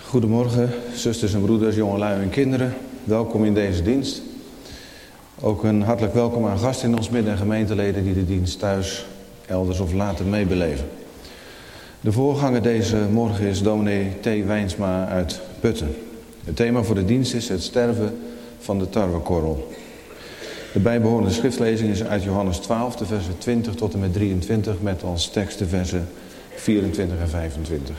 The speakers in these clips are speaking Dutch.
Goedemorgen, zusters en broeders, jongelui en kinderen. Welkom in deze dienst. Ook een hartelijk welkom aan gasten in ons midden en gemeenteleden die de dienst thuis, elders of later meebeleven. De voorganger deze morgen is dominee T. Wijnsma uit Putten. Het thema voor de dienst is het sterven van de tarwekorrel. De bijbehorende schriftlezing is uit Johannes 12, de versen 20 tot en met 23, met als tekst de versen 24 en 25.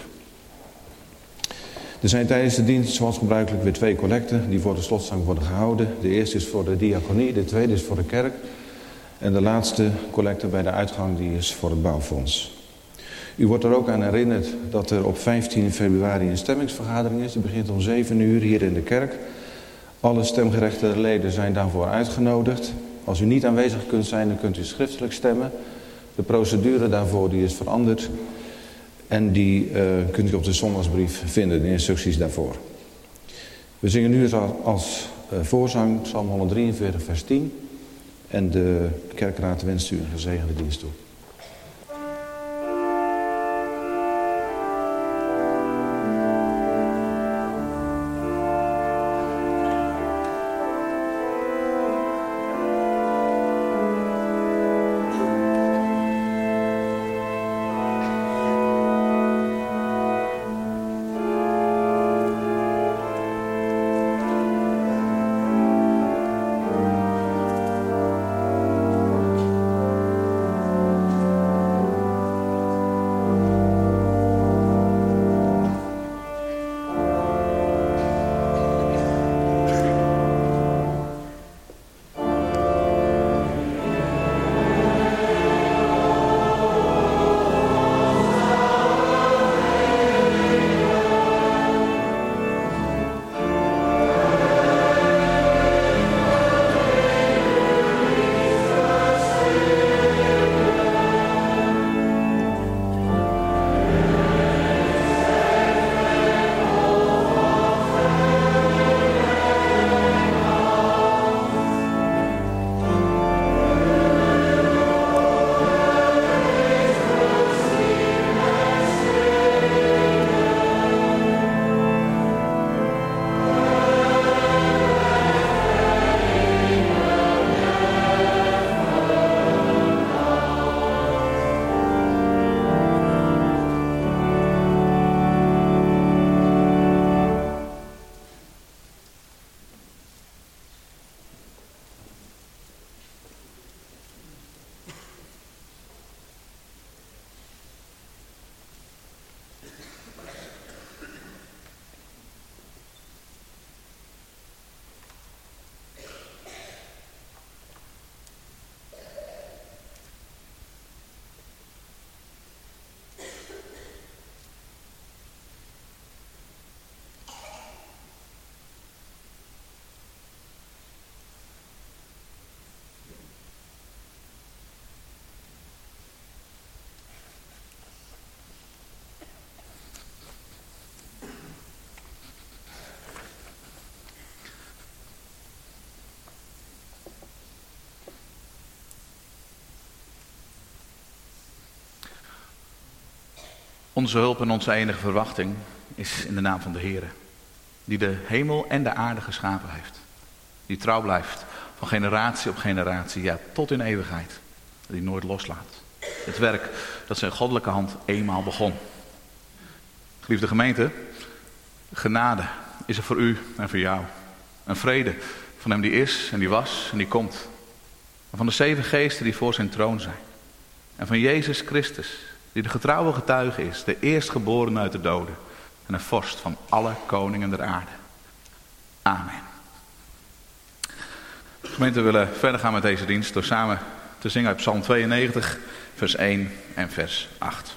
Er zijn tijdens de dienst zoals gebruikelijk weer 2 collecten die voor de slotzang worden gehouden. De eerste is voor de diaconie, de tweede is voor de kerk. En de laatste collecte bij de uitgang die is voor het bouwfonds. U wordt er ook aan herinnerd dat er op 15 februari een stemmingsvergadering is. Die begint om 7 uur hier in de kerk. Alle stemgerechtigde leden zijn daarvoor uitgenodigd. Als u niet aanwezig kunt zijn, dan kunt u schriftelijk stemmen. De procedure daarvoor die is veranderd. En die kunt u op de zondagsbrief vinden, de instructies daarvoor. We zingen nu als voorzang Psalm 143 vers 10. En de kerkraad wenst u een gezegende dienst toe. Onze hulp en onze enige verwachting is in de naam van de Heere, die de hemel en de aarde geschapen heeft. Die trouw blijft van generatie op generatie, ja tot in eeuwigheid. Die nooit loslaat. Het werk dat zijn goddelijke hand eenmaal begon. Geliefde gemeente, genade is er voor u en voor jou. Een vrede van hem die is en die was en die komt. En van de 7 geesten die voor zijn troon zijn. En van Jezus Christus, die de getrouwe getuige is, de eerstgeboren uit de doden en een vorst van alle koningen der aarde. Amen. Gemeente, we willen verder gaan met deze dienst door samen te zingen uit Psalm 92, vers 1 en vers 8.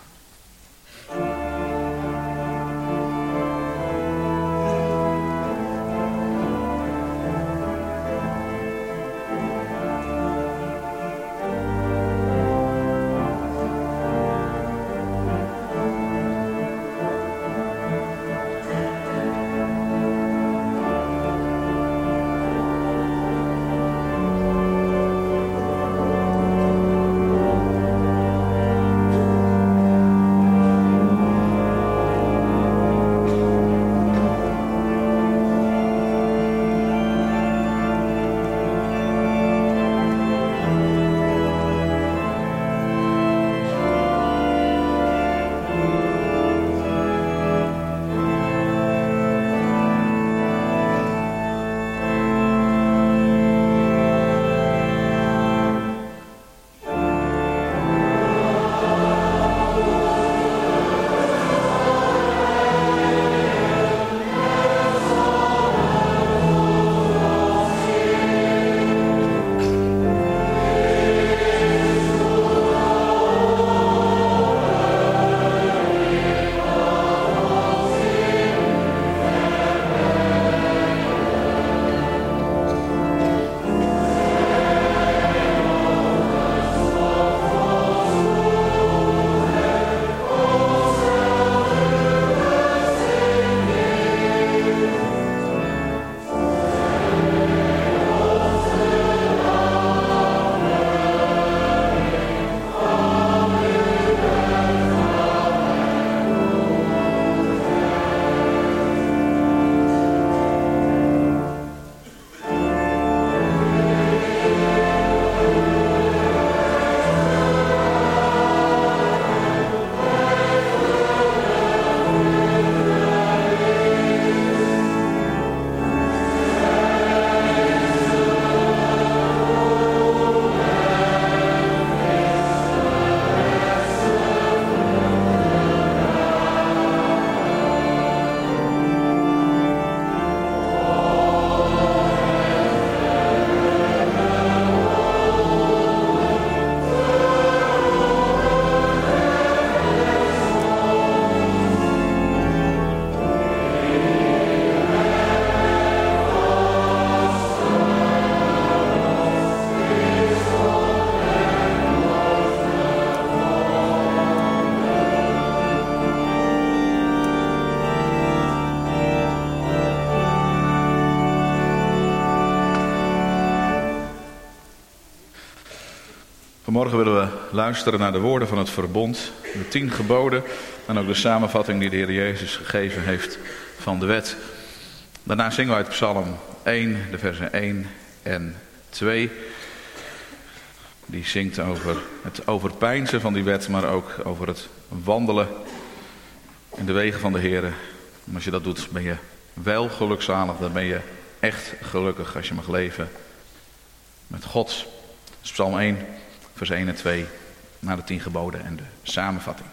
Vanmorgen willen we luisteren naar de woorden van het verbond, de 10 geboden en ook de samenvatting die de Heer Jezus gegeven heeft van de wet. Daarna zingen we uit Psalm 1, de versen 1 en 2. Die zingt over het overpeinzen van die wet, maar ook over het wandelen in de wegen van de Heer. En als je dat doet, ben je wel gelukzalig, dan ben je echt gelukkig als je mag leven met God. Dat is Psalm 1, vers 1 en 2, naar de 10 geboden en de samenvatting.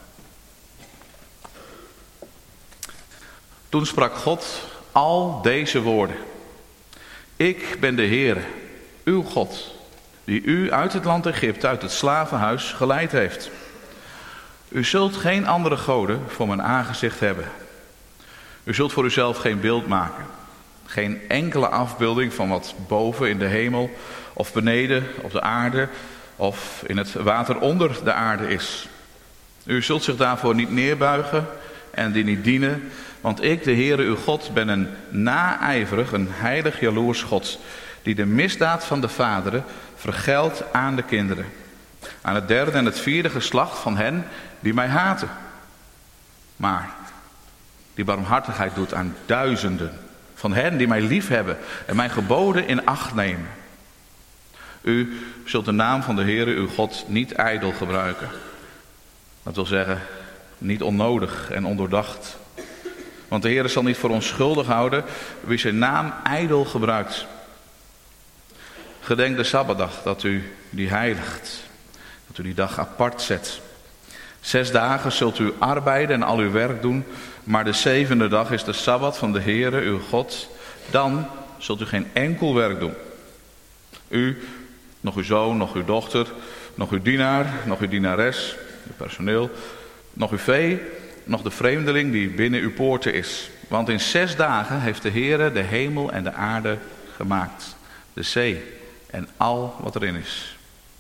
Toen sprak God al deze woorden. Ik ben de Heere, uw God, die u uit het land Egypte, uit het slavenhuis geleid heeft. U zult geen andere goden voor mijn aangezicht hebben. U zult voor uzelf geen beeld maken. Geen enkele afbeelding van wat boven in de hemel of beneden op de aarde of in het water onder de aarde is. U zult zich daarvoor niet neerbuigen en die niet dienen, want ik, de Heere uw God, ben een naijverig, een heilig jaloers God, die de misdaad van de vaderen vergeldt aan de kinderen. Aan het 3e en het 4e geslacht van hen die mij haten. Maar die barmhartigheid doet aan duizenden van hen die mij liefhebben en mijn geboden in acht nemen. U zult de naam van de Heere uw God niet ijdel gebruiken. Dat wil zeggen, niet onnodig en ondoordacht. Want de Heere zal niet voor onschuldig houden wie zijn naam ijdel gebruikt. Gedenk de Sabbatdag, dat u die heiligt. Dat u die dag apart zet. 6 dagen zult u arbeiden en al uw werk doen. Maar de 7e dag is de Sabbat van de Heere uw God. Dan zult u geen enkel werk doen. U, nog uw zoon, nog uw dochter, nog uw dienaar, nog uw dienares, uw personeel, nog uw vee, nog de vreemdeling die binnen uw poorten is. Want in 6 dagen heeft de Heere de hemel en de aarde gemaakt. De zee en al wat erin is.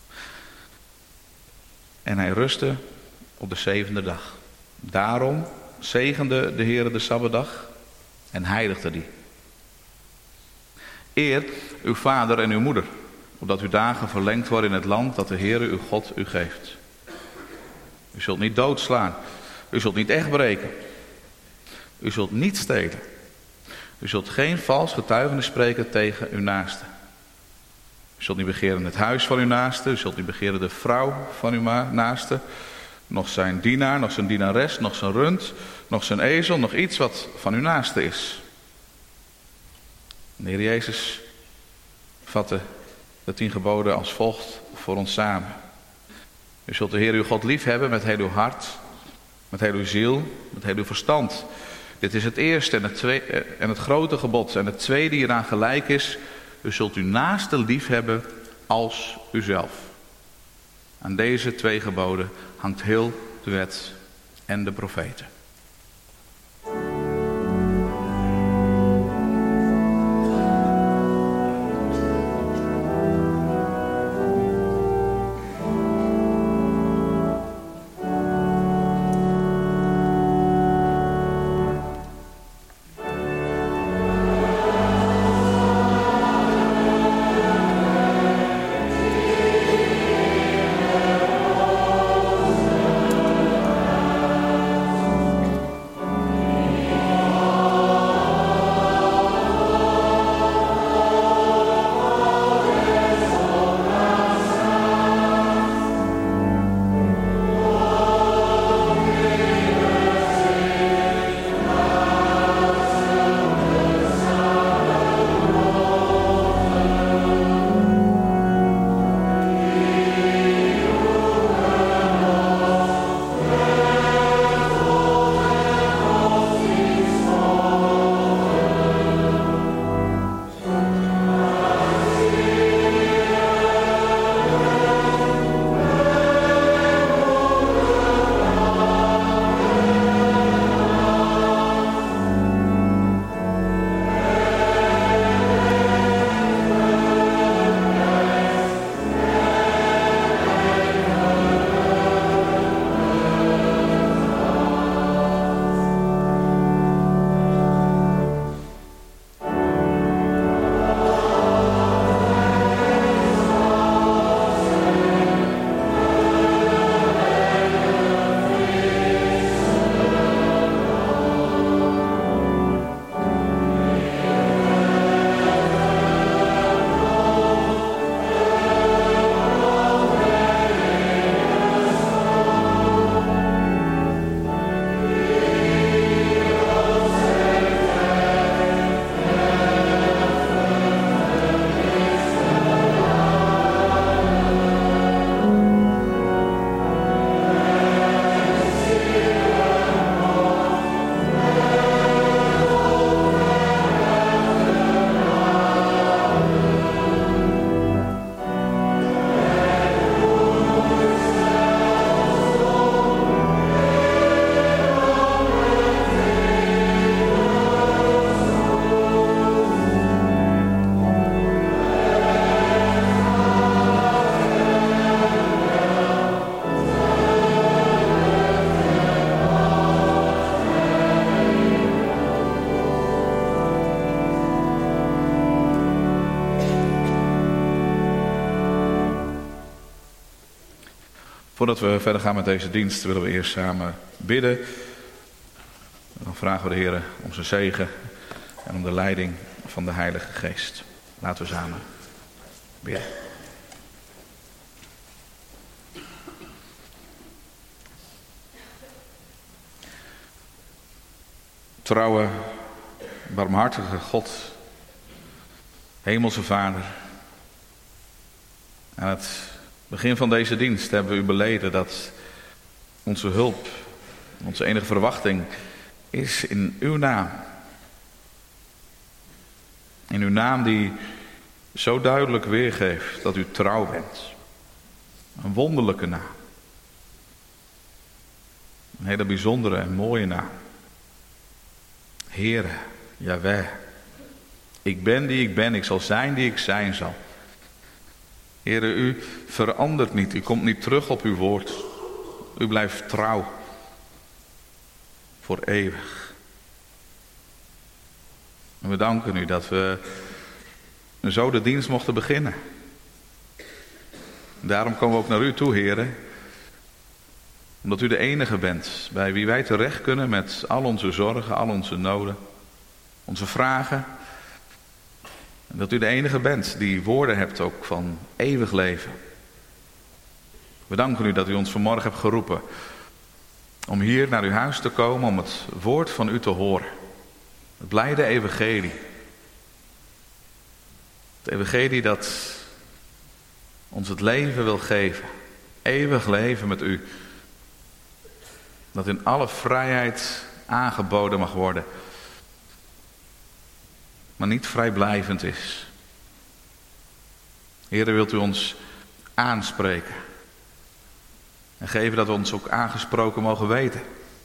En hij rustte op de 7e dag. Daarom zegende de Heere de Sabbatdag en heiligde die. Eer uw vader en uw moeder, opdat uw dagen verlengd worden in het land dat de Heere uw God u geeft. U zult niet doodslaan. U zult niet echt breken. U zult niet stelen. U zult geen vals getuigenis spreken tegen uw naaste. U zult niet begeren het huis van uw naaste. U zult niet begeren de vrouw van uw naaste. Nog zijn dienaar, nog zijn dienares, nog zijn rund, nog zijn ezel, nog iets wat van uw naaste is. De Heer Jezus vatte de 10 geboden als volgt voor ons samen. U zult de Heer uw God lief hebben met heel uw hart, met heel uw ziel, met heel uw verstand. Dit is het eerste en het grote gebod. En het tweede hieraan gelijk is, u zult uw naaste lief hebben als uzelf. Aan deze 2 geboden hangt heel de wet en de profeten. Voordat we verder gaan met deze dienst willen we eerst samen bidden. Dan vragen we de Heer om zijn zegen en om de leiding van de Heilige Geest. Laten we samen bidden. Trouwe, barmhartige God, Hemelse Vader. Aan het begin van deze dienst hebben we u beleden dat onze hulp, onze enige verwachting is in uw naam. In uw naam die zo duidelijk weergeeft dat u trouw bent. Een wonderlijke naam. Een hele bijzondere en mooie naam. Heere, Jahweh, ik ben die ik ben, ik zal zijn die ik zijn zal. Heere, u verandert niet, u komt niet terug op uw woord. U blijft trouw. Voor eeuwig. En we danken u dat we zo de dienst mochten beginnen. Daarom komen we ook naar u toe, Heere. Omdat u de enige bent bij wie wij terecht kunnen met al onze zorgen, al onze noden, onze vragen. En dat u de enige bent die woorden hebt ook van eeuwig leven. We danken u dat u ons vanmorgen hebt geroepen om hier naar uw huis te komen, om het woord van u te horen. Het blijde evangelie. Het evangelie dat ons het leven wil geven. Eeuwig leven met u. Dat in alle vrijheid aangeboden mag worden. Maar niet vrijblijvend is. Heere, wilt u ons aanspreken. En geven dat we ons ook aangesproken mogen weten.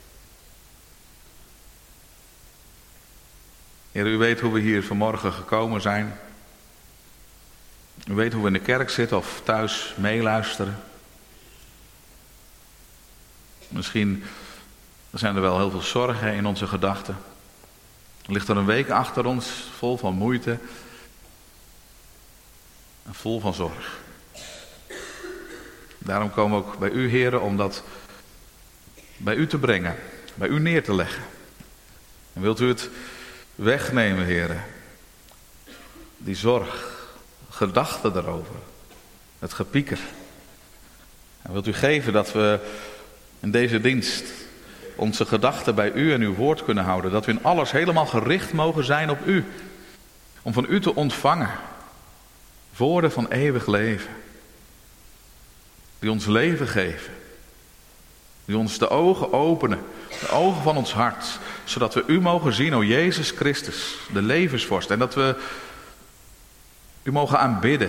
Heer, u weet hoe we hier vanmorgen gekomen zijn. U weet hoe we in de kerk zitten of thuis meeluisteren. Misschien zijn er wel heel veel zorgen in onze gedachten. Er ligt er een week achter ons vol van moeite en vol van zorg. Daarom komen we ook bij u, Heere, om dat bij u te brengen, bij u neer te leggen. En wilt u het wegnemen, Heere, die zorg, gedachten daarover, het gepieker. En wilt u geven dat we in deze dienst onze gedachten bij u en uw woord kunnen houden. Dat we in alles helemaal gericht mogen zijn op u. Om van u te ontvangen. Woorden van eeuwig leven. Die ons leven geven. Die ons de ogen openen. De ogen van ons hart. Zodat we u mogen zien, o Jezus Christus. De levensvorst. En dat we u mogen aanbidden.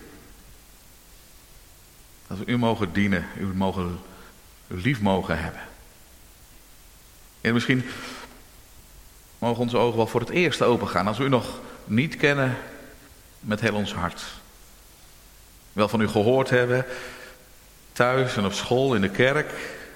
Dat we u mogen dienen. U lief mogen hebben. En misschien mogen onze ogen wel voor het eerst open gaan. Als we u nog niet kennen met heel ons hart. Wel van u gehoord hebben. Thuis en op school, in de kerk.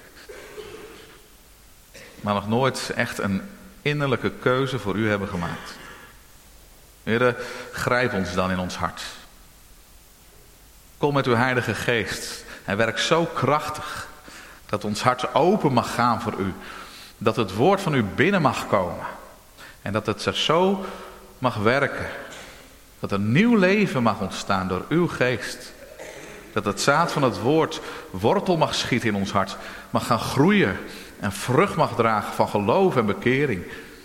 Maar nog nooit echt een innerlijke keuze voor u hebben gemaakt. Heere, grijp ons dan in ons hart. Kom met uw Heilige Geest. Hij werkt zo krachtig. Dat ons hart open mag gaan voor u. Dat het woord van u binnen mag komen. En dat het er zo mag werken. Dat er nieuw leven mag ontstaan door uw geest. Dat het zaad van het woord wortel mag schieten in ons hart. Mag gaan groeien. En vrucht mag dragen van geloof en bekering.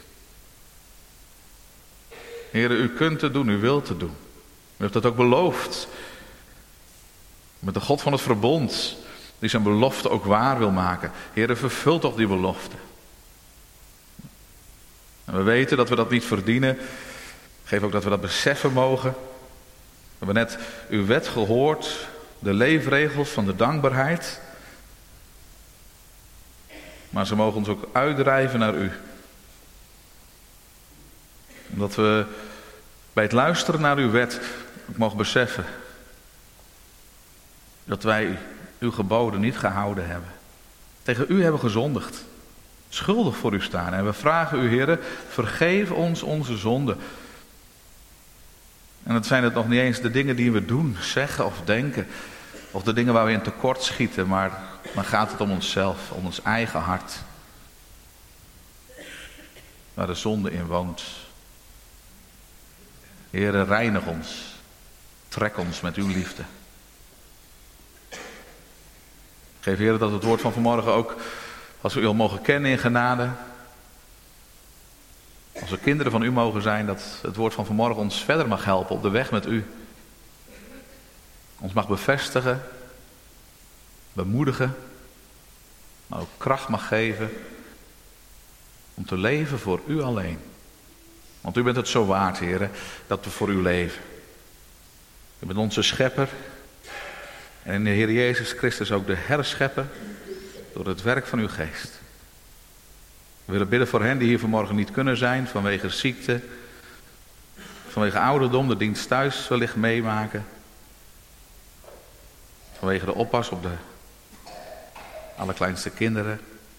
Heere, u kunt het doen, u wilt het doen. U hebt het ook beloofd. Met de God van het verbond. Die zijn belofte ook waar wil maken. Heere, vervul toch die belofte. En we weten dat we dat niet verdienen. Geef ook dat we dat beseffen mogen. We hebben net uw wet gehoord. De leefregels van de dankbaarheid. Maar ze mogen ons ook uitdrijven naar u. Omdat we bij het luisteren naar uw wet ook mogen beseffen. Dat wij uw geboden niet gehouden hebben. Tegen u hebben gezondigd. Schuldig voor u staan. En we vragen u, Heere, vergeef ons onze zonden. En het zijn het nog niet eens de dingen die we doen, zeggen of denken. Of de dingen waar we in tekort schieten. Maar dan gaat het om onszelf, om ons eigen hart. Waar de zonde in woont. Heere, reinig ons. Trek ons met uw liefde. Geef, Heere, dat het woord van vanmorgen ook, als we u al mogen kennen in genade, als we kinderen van u mogen zijn, dat het woord van vanmorgen ons verder mag helpen op de weg met u. Ons mag bevestigen, bemoedigen, maar ook kracht mag geven om te leven voor u alleen. Want u bent het zo waard, Heere, dat we voor u leven. U bent onze schepper en in de Heer Jezus Christus ook de herschepper door het werk van uw geest. We willen bidden voor hen die hier vanmorgen niet kunnen zijn vanwege ziekte, vanwege ouderdom, de dienst thuis wellicht meemaken. Vanwege de oppas op de allerkleinste kinderen.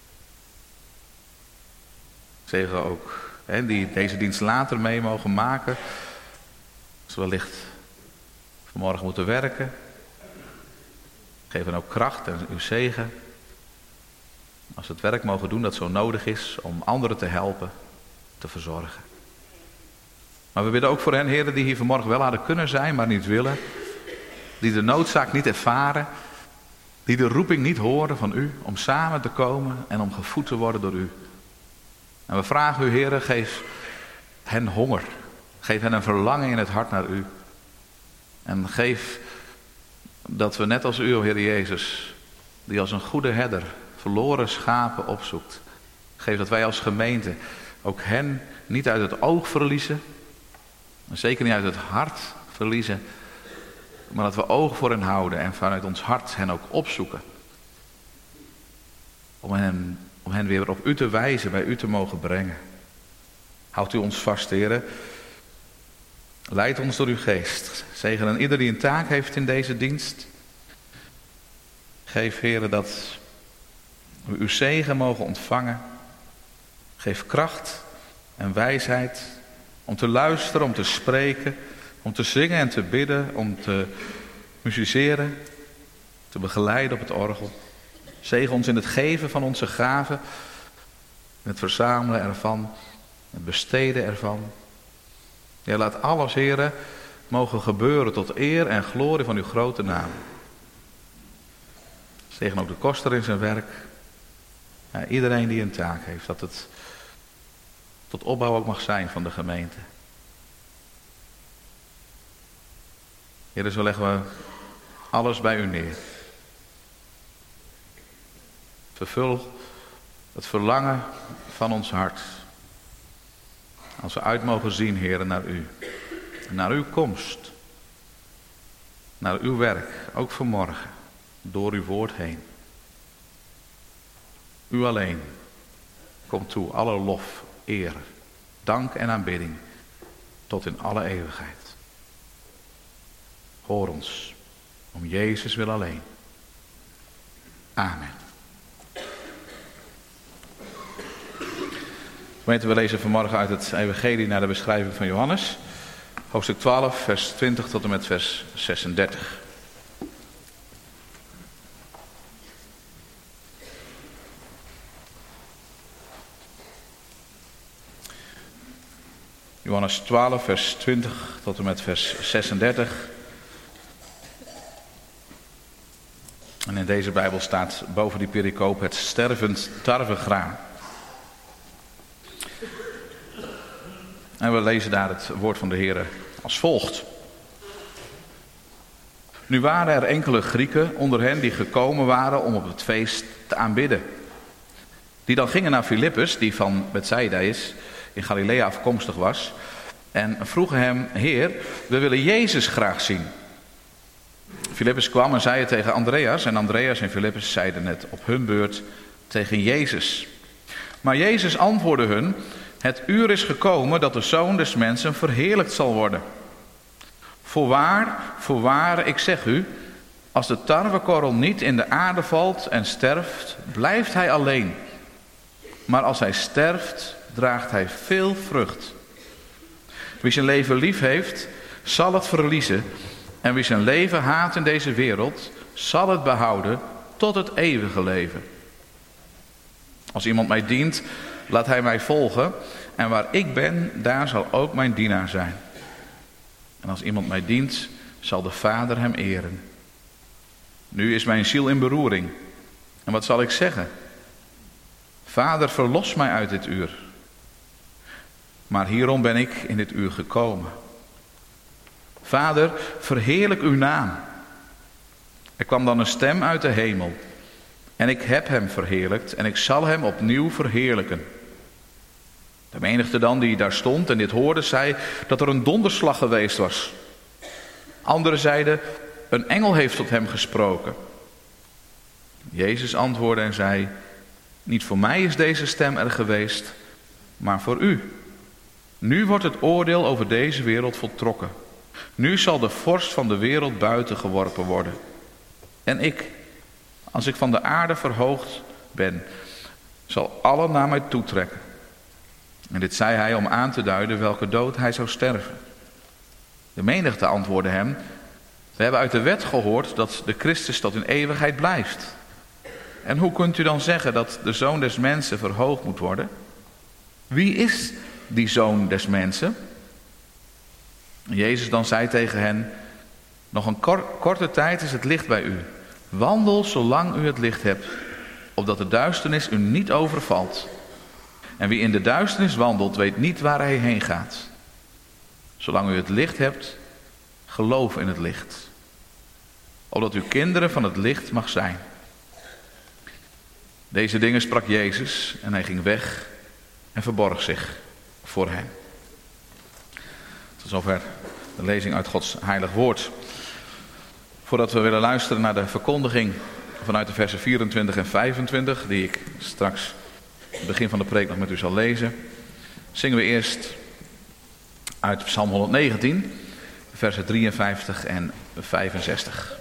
Zegen ook hen die deze dienst later mee mogen maken. Als we wellicht vanmorgen moeten werken. Geef hen ook kracht en uw zegen. Als we het werk mogen doen dat zo nodig is om anderen te helpen, te verzorgen. Maar we bidden ook voor hen, heren, die hier vanmorgen wel hadden kunnen zijn, maar niet willen. Die de noodzaak niet ervaren. Die de roeping niet horen van u om samen te komen en om gevoed te worden door u. En we vragen u, heren, geef hen honger. Geef hen een verlangen in het hart naar u. En geef dat we net als u, o Heer Jezus, die als een goede herder verloren schapen opzoekt. Geef dat wij als gemeente ook hen niet uit het oog verliezen. En zeker niet uit het hart verliezen. Maar dat we ogen voor hen houden en vanuit ons hart hen ook opzoeken. Om hen weer op u te wijzen, bij u te mogen brengen. Houdt u ons vast, heren. Leid ons door uw geest. Zegenen ieder die een taak heeft in deze dienst. Geef, heren, dat we uw zegen mogen ontvangen. Geef kracht en wijsheid om te luisteren, om te spreken, om te zingen en te bidden, om te musiceren, te begeleiden op het orgel. Zegen ons in het geven van onze gaven, in het verzamelen ervan, het besteden ervan. Ja, laat alles, heren, mogen gebeuren tot eer en glorie van uw grote naam. Zegen ook de koster in zijn werk. Ja, iedereen die een taak heeft, dat het tot opbouw ook mag zijn van de gemeente. Heer, zo leggen we alles bij u neer. Vervul het verlangen van ons hart. Als we uit mogen zien, Heer, naar u. Naar uw komst. Naar uw werk, ook vanmorgen. Door uw woord heen. U alleen. Komt toe alle lof, eer, dank en aanbidding. Tot in alle eeuwigheid. Hoor ons. Om Jezus wil alleen. Amen. Gemeente, we lezen vanmorgen uit het evangelie naar de beschrijving van Johannes. Hoofdstuk 12, vers 20 tot en met vers 36. Johannes 12, vers 20 tot en met vers 36. En in deze Bijbel staat boven die pericoop het stervend tarwegraan. En we lezen daar het woord van de Heer als volgt. Nu waren er enkele Grieken onder hen die gekomen waren om op het feest te aanbidden. Die dan gingen naar Filippus, die van Bethsaida is, in Galilea afkomstig was. En vroegen hem, Heer, we willen Jezus graag zien. Filippus kwam en zei het tegen Andreas. En Andreas en Filippus zeiden het op hun beurt tegen Jezus. Maar Jezus antwoordde hun, het uur is gekomen dat de Zoon des Mensen verheerlijkt zal worden. Voorwaar, ik zeg u, als de tarwekorrel niet in de aarde valt en sterft, blijft hij alleen. Maar als hij sterft, draagt hij veel vrucht. Wie zijn leven lief heeft, zal het verliezen. En wie zijn leven haat in deze wereld, zal het behouden tot het eeuwige leven. Als iemand mij dient, laat hij mij volgen. En waar ik ben, daar zal ook mijn dienaar zijn. En als iemand mij dient, zal de Vader hem eren. Nu is mijn ziel in beroering. En wat zal ik zeggen? Vader, verlos mij uit dit uur. Maar hierom ben ik in dit uur gekomen. Vader, verheerlijk uw naam. Er kwam dan een stem uit de hemel. En ik heb hem verheerlijkt en ik zal hem opnieuw verheerlijken. De menigte dan die daar stond en dit hoorde, zei dat er een donderslag geweest was. Anderen zeiden, een engel heeft tot hem gesproken. Jezus antwoordde en zei, niet voor mij is deze stem er geweest, maar voor u. Nu wordt het oordeel over deze wereld voltrokken. Nu zal de vorst van de wereld buiten geworpen worden. En ik, als ik van de aarde verhoogd ben, zal allen naar mij toetrekken. En dit zei hij om aan te duiden welke dood hij zou sterven. De menigte antwoordde hem, we hebben uit de wet gehoord dat de Christus tot in eeuwigheid blijft. En hoe kunt u dan zeggen dat de Zoon des Mensen verhoogd moet worden? Wie is die Zoon des Mensen? En Jezus dan zei tegen hen, nog een korte tijd is het licht bij u. Wandel zolang u het licht hebt, opdat de duisternis u niet overvalt. En wie in de duisternis wandelt, weet niet waar hij heen gaat. Zolang u het licht hebt, geloof in het licht. Opdat u kinderen van het licht mag zijn. Deze dingen sprak Jezus en hij ging weg en verborg zich voor hen. Tot zover de lezing uit Gods heilig woord. Voordat we willen luisteren naar de verkondiging vanuit de versen 24 en 25... die ik straks het begin van de preek nog met u zal lezen, zingen we eerst uit Psalm 119, versen 53 en 65.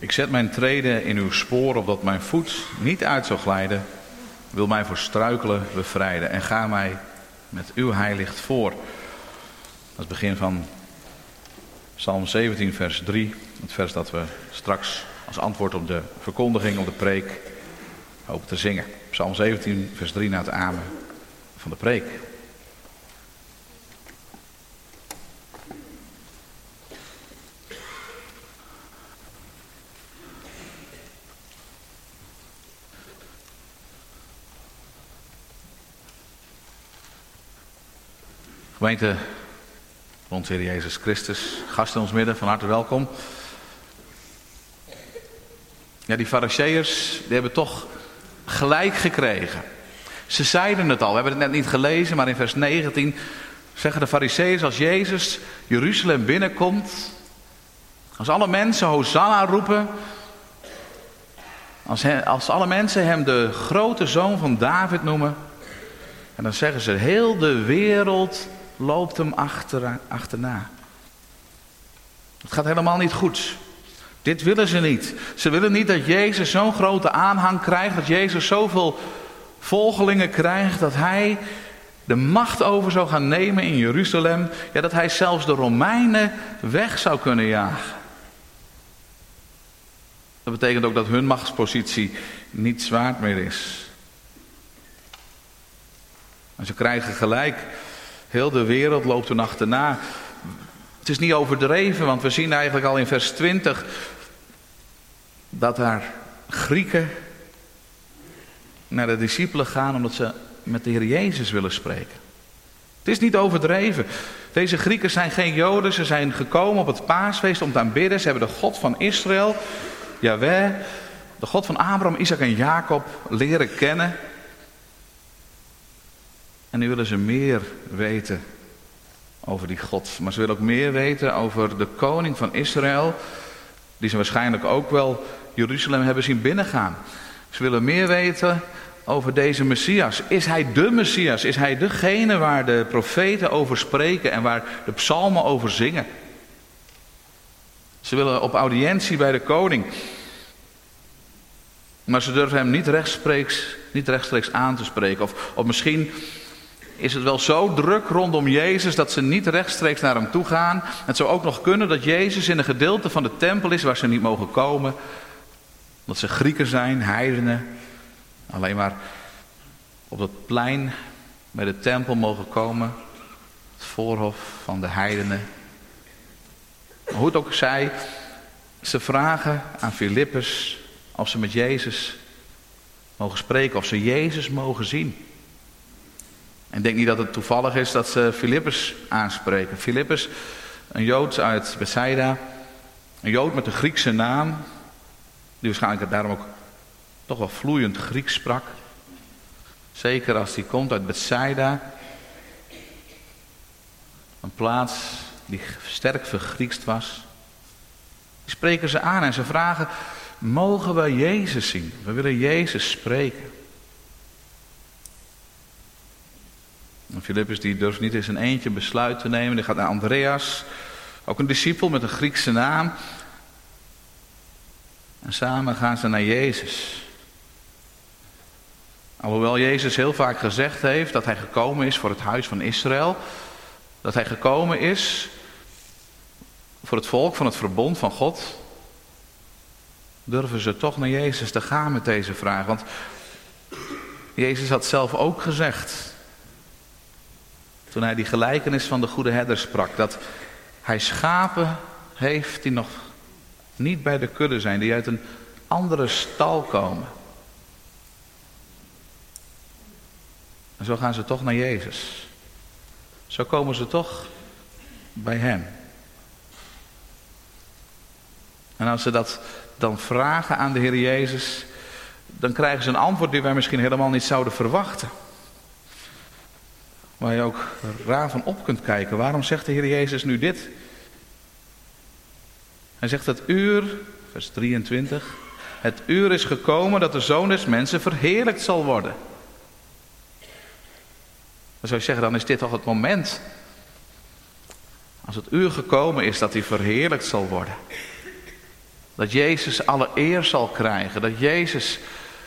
Ik zet mijn treden in uw spoor, opdat mijn voet niet uit zal glijden. Wil mij voor struikelen bevrijden en ga mij met uw heiligt voor. Dat is het begin van Psalm 17 vers 3. Het vers dat we straks als antwoord op de verkondiging, op de preek hopen te zingen. Psalm 17 vers 3 na het amen van de preek. Gemeente van onze Heer Jezus Christus, gast in ons midden, van harte welkom. Ja, die Farizeeërs, die hebben toch gelijk gekregen. Ze zeiden het al, we hebben het net niet gelezen, maar in vers 19 zeggen de Farizeeërs, als Jezus Jeruzalem binnenkomt, als alle mensen Hosanna roepen, als alle mensen hem de grote zoon van David noemen, en dan zeggen ze, heel de wereld loopt hem achterna. Het gaat helemaal niet goed. Dit willen ze niet. Ze willen niet dat Jezus zo'n grote aanhang krijgt, dat Jezus zoveel volgelingen krijgt, dat hij de macht over zou gaan nemen in Jeruzalem. Ja, dat hij zelfs de Romeinen weg zou kunnen jagen. Dat betekent ook dat hun machtspositie niet waard meer is. En ze krijgen gelijk. Heel de wereld loopt hun achterna. Het is niet overdreven, want we zien eigenlijk al in vers 20 dat daar Grieken naar de discipelen gaan omdat ze met de Heer Jezus willen spreken. Het is niet overdreven. Deze Grieken zijn geen Joden, ze zijn gekomen op het paasfeest om te aanbidden. Ze hebben de God van Israël, Jahweh, de God van Abraham, Isaac en Jacob leren kennen. En nu willen ze meer weten over die God. Maar ze willen ook meer weten over de koning van Israël, die ze waarschijnlijk ook wel Jeruzalem hebben zien binnengaan. Ze willen meer weten over deze Messias. Is hij de Messias? Is hij degene waar de profeten over spreken en waar de psalmen over zingen? Ze willen op audiëntie bij de koning. Maar ze durven hem niet rechtstreeks aan te spreken. Of misschien is het wel zo druk rondom Jezus dat ze niet rechtstreeks naar hem toe gaan. Het zou ook nog kunnen dat Jezus in een gedeelte van de tempel is waar ze niet mogen komen. Dat ze Grieken zijn, heidenen. Alleen maar op dat plein bij de tempel mogen komen. Het voorhof van de heidenen. Maar hoe het ook zij, ze vragen aan Filippus of ze met Jezus mogen spreken. Of ze Jezus mogen zien. En denk niet dat het toevallig is dat ze Filippus aanspreken. Filippus, een Jood uit Bethsaida. Een Jood met een Griekse naam. Die waarschijnlijk daarom ook toch wel vloeiend Grieks sprak. Zeker als hij komt uit Bethsaida. Een plaats die sterk vergriekst was. Die spreken ze aan en ze vragen, mogen we Jezus zien? We willen Jezus spreken. En Filippus die durft niet eens in eentje besluit te nemen. Die gaat naar Andreas, ook een discipel met een Griekse naam. En samen gaan ze naar Jezus. Alhoewel Jezus heel vaak gezegd heeft dat hij gekomen is voor het huis van Israël. Dat hij gekomen is voor het volk van het verbond van God. Durven ze toch naar Jezus te gaan met deze vraag. Want Jezus had zelf ook gezegd, toen hij die gelijkenis van de goede herder sprak, dat hij schapen heeft die nog niet bij de kudde zijn, die uit een andere stal komen. En zo gaan ze toch naar Jezus. Zo komen ze toch bij hem. En als ze dat dan vragen aan de Heer Jezus, dan krijgen ze een antwoord die wij misschien helemaal niet zouden verwachten. Waar je ook raar van op kunt kijken. Waarom zegt de Heer Jezus nu dit? Hij zegt het uur, vers 23. Het uur is gekomen dat de Zoon des Mensen verheerlijkt zal worden. Dan zou je zeggen, dan is dit toch het moment. Als het uur gekomen is dat hij verheerlijkt zal worden. Dat Jezus alle eer zal krijgen. Dat Jezus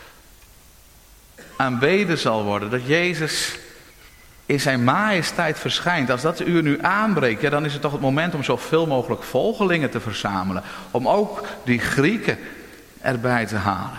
aanbeden zal worden. Dat Jezus in zijn majesteit verschijnt. Als dat uur nu aanbreekt, ja, dan is het toch het moment om zoveel mogelijk volgelingen te verzamelen. Om ook die Grieken erbij te halen.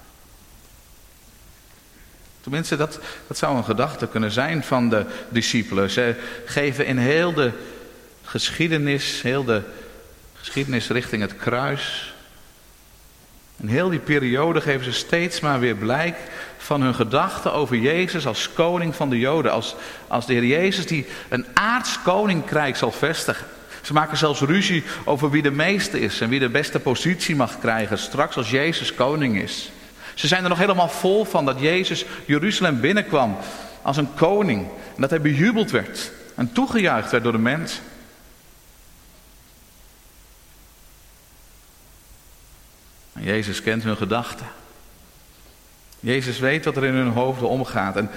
Tenminste, dat zou een gedachte kunnen zijn van de discipelen. Ze geven in heel de geschiedenis richting het kruis. In heel die periode geven ze steeds maar weer blijk van hun gedachten over Jezus als koning van de Joden. Als de Heer Jezus die een aards koninkrijk zal vestigen. Ze maken zelfs ruzie over wie de meeste is en wie de beste positie mag krijgen straks als Jezus koning is. Ze zijn er nog helemaal vol van dat Jezus Jeruzalem binnenkwam als een koning. En dat hij bejubeld werd en toegejuicht werd door de mens. En Jezus kent hun gedachten. Jezus weet wat er in hun hoofden omgaat. En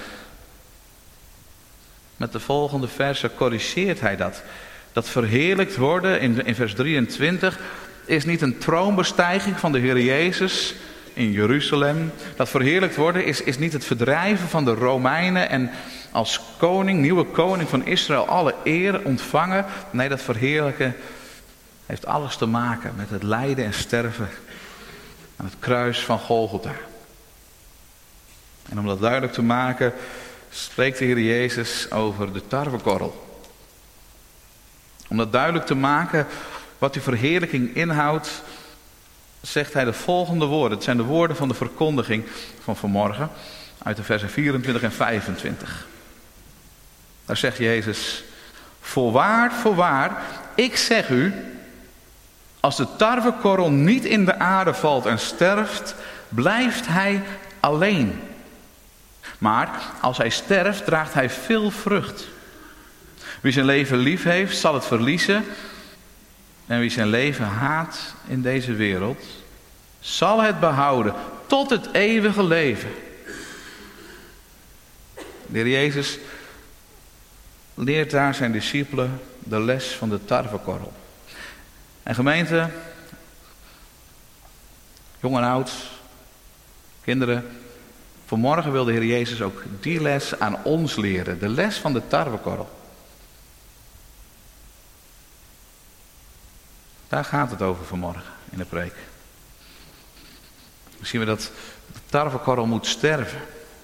met de volgende versen corrigeert hij dat. Dat verheerlijkt worden in vers 23 is niet een troonbestijging van de Heer Jezus in Jeruzalem. Dat verheerlijkt worden is niet het verdrijven van de Romeinen en als koning, nieuwe koning van Israël, alle eer ontvangen. Nee, dat verheerlijken heeft alles te maken met het lijden en sterven aan het kruis van Golgotha. En om dat duidelijk te maken, spreekt de Heer Jezus over de tarwekorrel. Om dat duidelijk te maken wat die verheerlijking inhoudt, zegt hij de volgende woorden. Het zijn de woorden van de verkondiging van vanmorgen, uit de versen 24 en 25. Daar zegt Jezus: voorwaar, voorwaar, ik zeg u, als de tarwekorrel niet in de aarde valt en sterft, blijft hij alleen. Maar als hij sterft, draagt hij veel vrucht. Wie zijn leven lief heeft, zal het verliezen. En wie zijn leven haat in deze wereld, zal het behouden tot het eeuwige leven. De Heer Jezus leert daar zijn discipelen de les van de tarwekorrel. En gemeente, jong en oud, kinderen, vanmorgen wil de Heer Jezus ook die les aan ons leren. De les van de tarwekorrel. Daar gaat het over vanmorgen in de preek. Dan zien we dat de tarwekorrel moet sterven.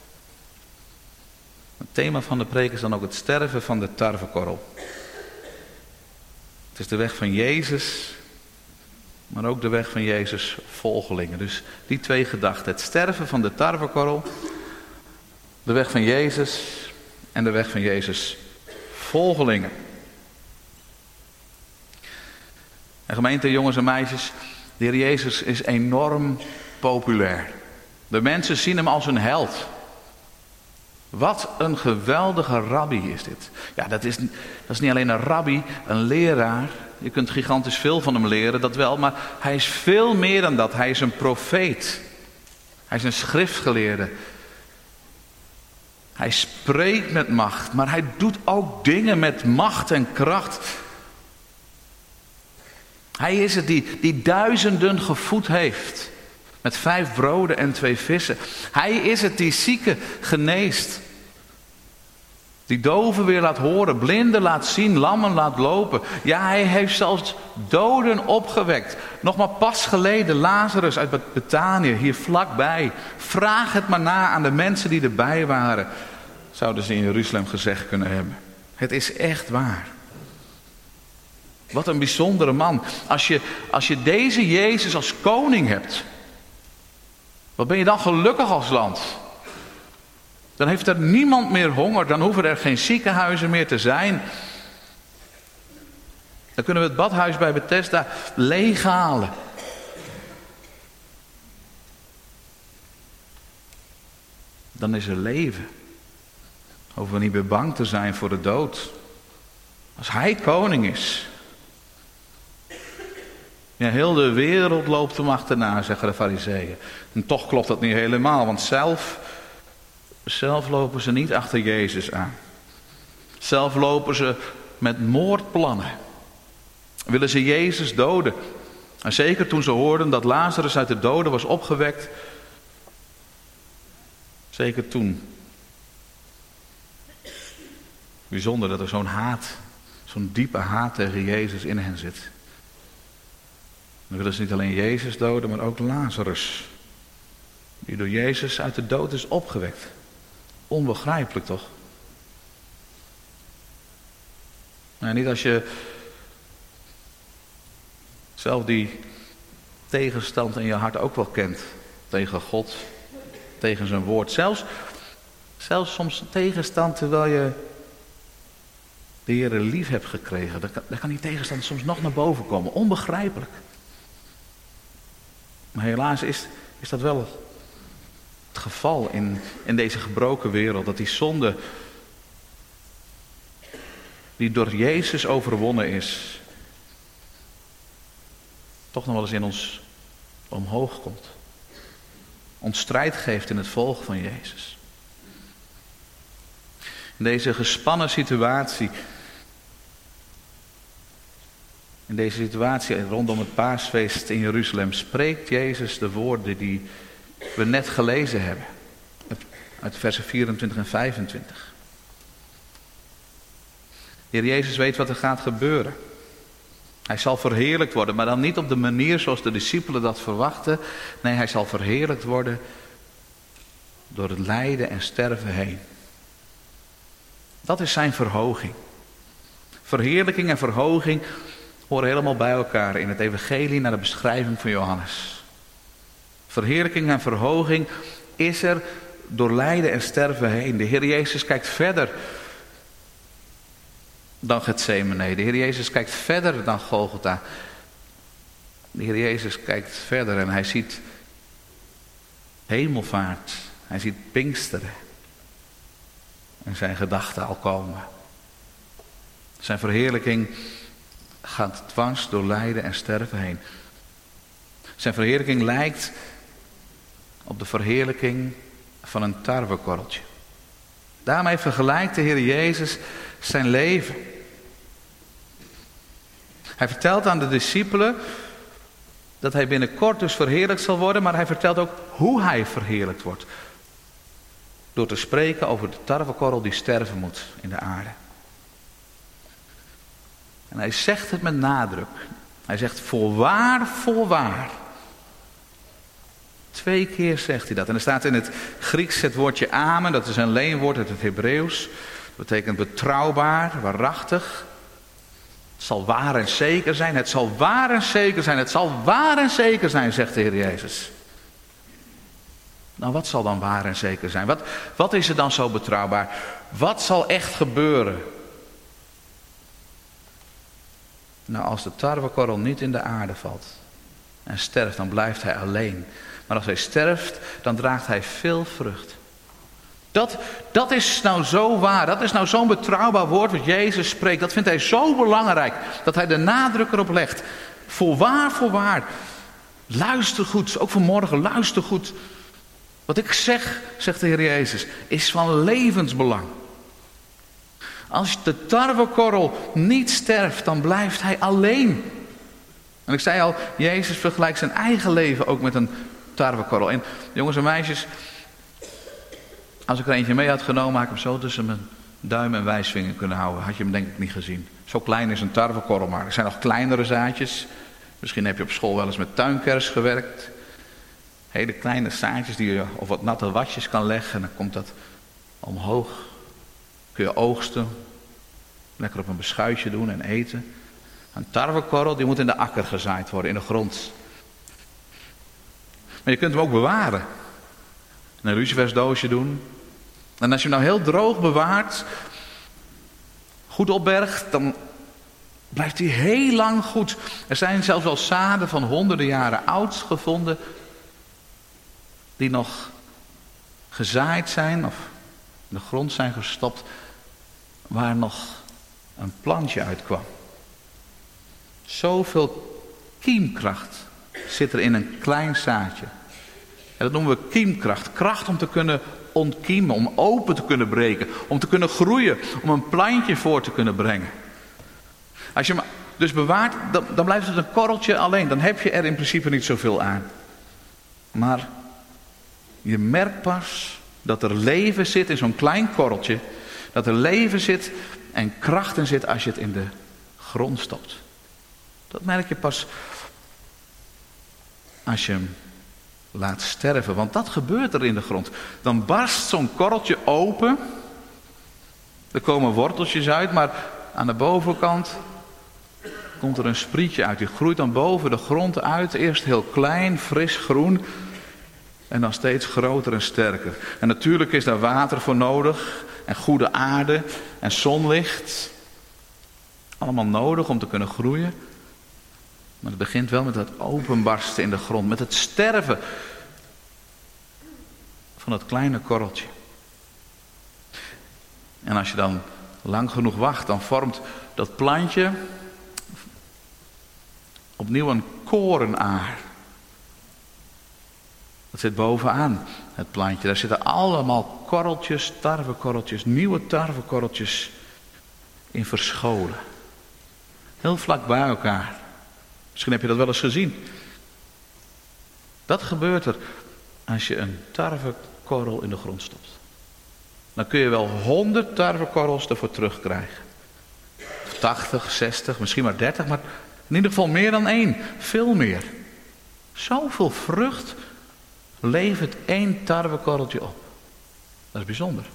Het thema van de preek is dan ook het sterven van de tarwekorrel. Het is de weg van Jezus, maar ook de weg van Jezus' volgelingen. Dus die twee gedachten. Het sterven van de tarwekorrel, de weg van Jezus en de weg van Jezus' volgelingen. En gemeente, jongens en meisjes, de Heer Jezus is enorm populair. De mensen zien hem als een held. Wat een geweldige rabbi is dit. Ja, dat is niet alleen een rabbi, een leraar. Je kunt gigantisch veel van hem leren, dat wel. Maar hij is veel meer dan dat. Hij is een profeet. Hij is een schriftgeleerde. Hij spreekt met macht, maar hij doet ook dingen met macht en kracht. Hij is het die duizenden gevoed heeft. Met 5 broden en 2 vissen. Hij is het die zieken geneest. Die doven weer laat horen, blinden laat zien, lammen laat lopen. Ja, hij heeft zelfs doden opgewekt. Nog maar pas geleden Lazarus uit Betanië, hier vlakbij. Vraag het maar na aan de mensen die erbij waren. Zouden ze in Jeruzalem gezegd kunnen hebben. Het is echt waar. Wat een bijzondere man. Als je deze Jezus als koning hebt, wat ben je dan gelukkig als land? Dan heeft er niemand meer honger. Dan hoeven er geen ziekenhuizen meer te zijn. Dan kunnen we het badhuis bij Bethesda leeghalen. Dan is er leven. Hoeven we niet meer bang te zijn voor de dood. Als hij koning is. Ja, heel de wereld loopt hem achterna, zeggen de Farizeeën. En toch klopt dat niet helemaal, want zelf lopen ze niet achter Jezus aan. Zelf lopen ze met moordplannen. Willen ze Jezus doden. En zeker toen ze hoorden dat Lazarus uit de doden was opgewekt. Zeker toen. Bijzonder dat er zo'n haat, zo'n diepe haat tegen Jezus in hen zit. Dan willen ze niet alleen Jezus doden, maar ook Lazarus. Die door Jezus uit de dood is opgewekt. Onbegrijpelijk toch? Nou, niet als je zelf die tegenstand in je hart ook wel kent. Tegen God, tegen zijn woord. Zelfs soms tegenstand terwijl je de Heer lief hebt gekregen. Dan kan die tegenstand soms nog naar boven komen. Onbegrijpelijk. Maar helaas is dat wel het geval in deze gebroken wereld. Dat die zonde die door Jezus overwonnen is, toch nog wel eens in ons omhoog komt. Ons strijd geeft in het volgen van Jezus. In deze gespannen situatie, rondom het Paasfeest in Jeruzalem, spreekt Jezus de woorden die we net gelezen hebben. Uit versen 24 en 25. De Heer Jezus weet wat er gaat gebeuren. Hij zal verheerlijkt worden, maar dan niet op de manier zoals de discipelen dat verwachten. Nee, hij zal verheerlijkt worden door het lijden en sterven heen. Dat is zijn verhoging. Verheerlijking en verhoging horen helemaal bij elkaar in het evangelie naar de beschrijving van Johannes. Verheerlijking en verhoging is er door lijden en sterven heen. De Heer Jezus kijkt verder dan Getsemane. De Heer Jezus kijkt verder dan Golgotha. De Heer Jezus kijkt verder en hij ziet hemelvaart. Hij ziet Pinksteren. En zijn gedachten al komen. Zijn verheerlijking gaat dwars door lijden en sterven heen. Zijn verheerlijking lijkt op de verheerlijking van een tarwekorreltje. Daarmee vergelijkt de Heer Jezus zijn leven. Hij vertelt aan de discipelen dat hij binnenkort dus verheerlijkt zal worden, maar hij vertelt ook hoe hij verheerlijkt wordt. Door te spreken over de tarwekorrel die sterven moet in de aarde. En hij zegt het met nadruk. Hij zegt voorwaar, voorwaar. 2 keer zegt hij dat. En er staat in het Grieks het woordje amen. Dat is een leenwoord uit het Hebreeuws. Dat betekent betrouwbaar, waarachtig. Het zal waar en zeker zijn. Het zal waar en zeker zijn. Het zal waar en zeker zijn, zegt de Heer Jezus. Nou, wat zal dan waar en zeker zijn? Wat is er dan zo betrouwbaar? Wat zal echt gebeuren? Nou, als de tarwekorrel niet in de aarde valt en sterft, dan blijft hij alleen. Maar als hij sterft, dan draagt hij veel vrucht. Dat is nou zo waar. Dat is nou zo'n betrouwbaar woord wat Jezus spreekt. Dat vindt hij zo belangrijk, dat hij de nadruk erop legt. Voorwaar, voorwaar. Luister goed, ook vanmorgen, luister goed. Wat ik zeg, zegt de Heer Jezus, is van levensbelang. Als de tarwekorrel niet sterft, dan blijft hij alleen. En ik zei al, Jezus vergelijkt zijn eigen leven ook met een tarwekorrel. En jongens en meisjes, als ik er eentje mee had genomen, had ik hem zo tussen mijn duim en wijsvinger kunnen houden. Had je hem denk ik niet gezien. Zo klein is een tarwekorrel, maar er zijn nog kleinere zaadjes. Misschien heb je op school wel eens met tuinkers gewerkt. Hele kleine zaadjes die je op wat natte watjes kan leggen. En dan komt dat omhoog. Kun je oogsten. Lekker op een beschuitje doen en eten. Een tarwekorrel die moet in de akker gezaaid worden, in de grond. Maar je kunt hem ook bewaren. In een lucifersdoosje doen. En als je hem nou heel droog bewaart, goed opbergt, dan blijft hij heel lang goed. Er zijn zelfs wel zaden van honderden jaren oud gevonden, die nog gezaaid zijn of in de grond zijn gestopt, waar nog een plantje uitkwam. Zoveel kiemkracht zit er in een klein zaadje. En dat noemen we kiemkracht. Kracht om te kunnen ontkiemen, om open te kunnen breken, om te kunnen groeien, om een plantje voor te kunnen brengen. Als je hem dus bewaard, dan blijft het een korreltje alleen. Dan heb je er in principe niet zoveel aan. Maar je merkt pas dat er leven zit in zo'n klein korreltje. Dat er leven zit en kracht in zit als je het in de grond stopt. Dat merk je pas als je hem laat sterven. Want dat gebeurt er in de grond. Dan barst zo'n korreltje open. Er komen worteltjes uit, maar aan de bovenkant komt er een sprietje uit. Die groeit dan boven de grond uit. Eerst heel klein, fris, groen. En dan steeds groter en sterker. En natuurlijk is daar water voor nodig. En goede aarde en zonlicht. Allemaal nodig om te kunnen groeien. Maar het begint wel met het openbarsten in de grond. Met het sterven van dat kleine korreltje. En als je dan lang genoeg wacht, dan vormt dat plantje opnieuw een korenaar. Dat zit bovenaan het plantje. Daar zitten allemaal korreltjes, tarwekorreltjes, nieuwe tarwekorreltjes in verscholen. Heel vlak bij elkaar. Misschien heb je dat wel eens gezien. Dat gebeurt er als je een tarwekorrel in de grond stopt. Dan kun je wel 100 tarwekorrels ervoor terugkrijgen. 80, 60, misschien maar 30, maar in ieder geval meer dan 1. Veel meer. Zoveel vrucht levert 1 tarwekorreltje op. Dat is bijzonder.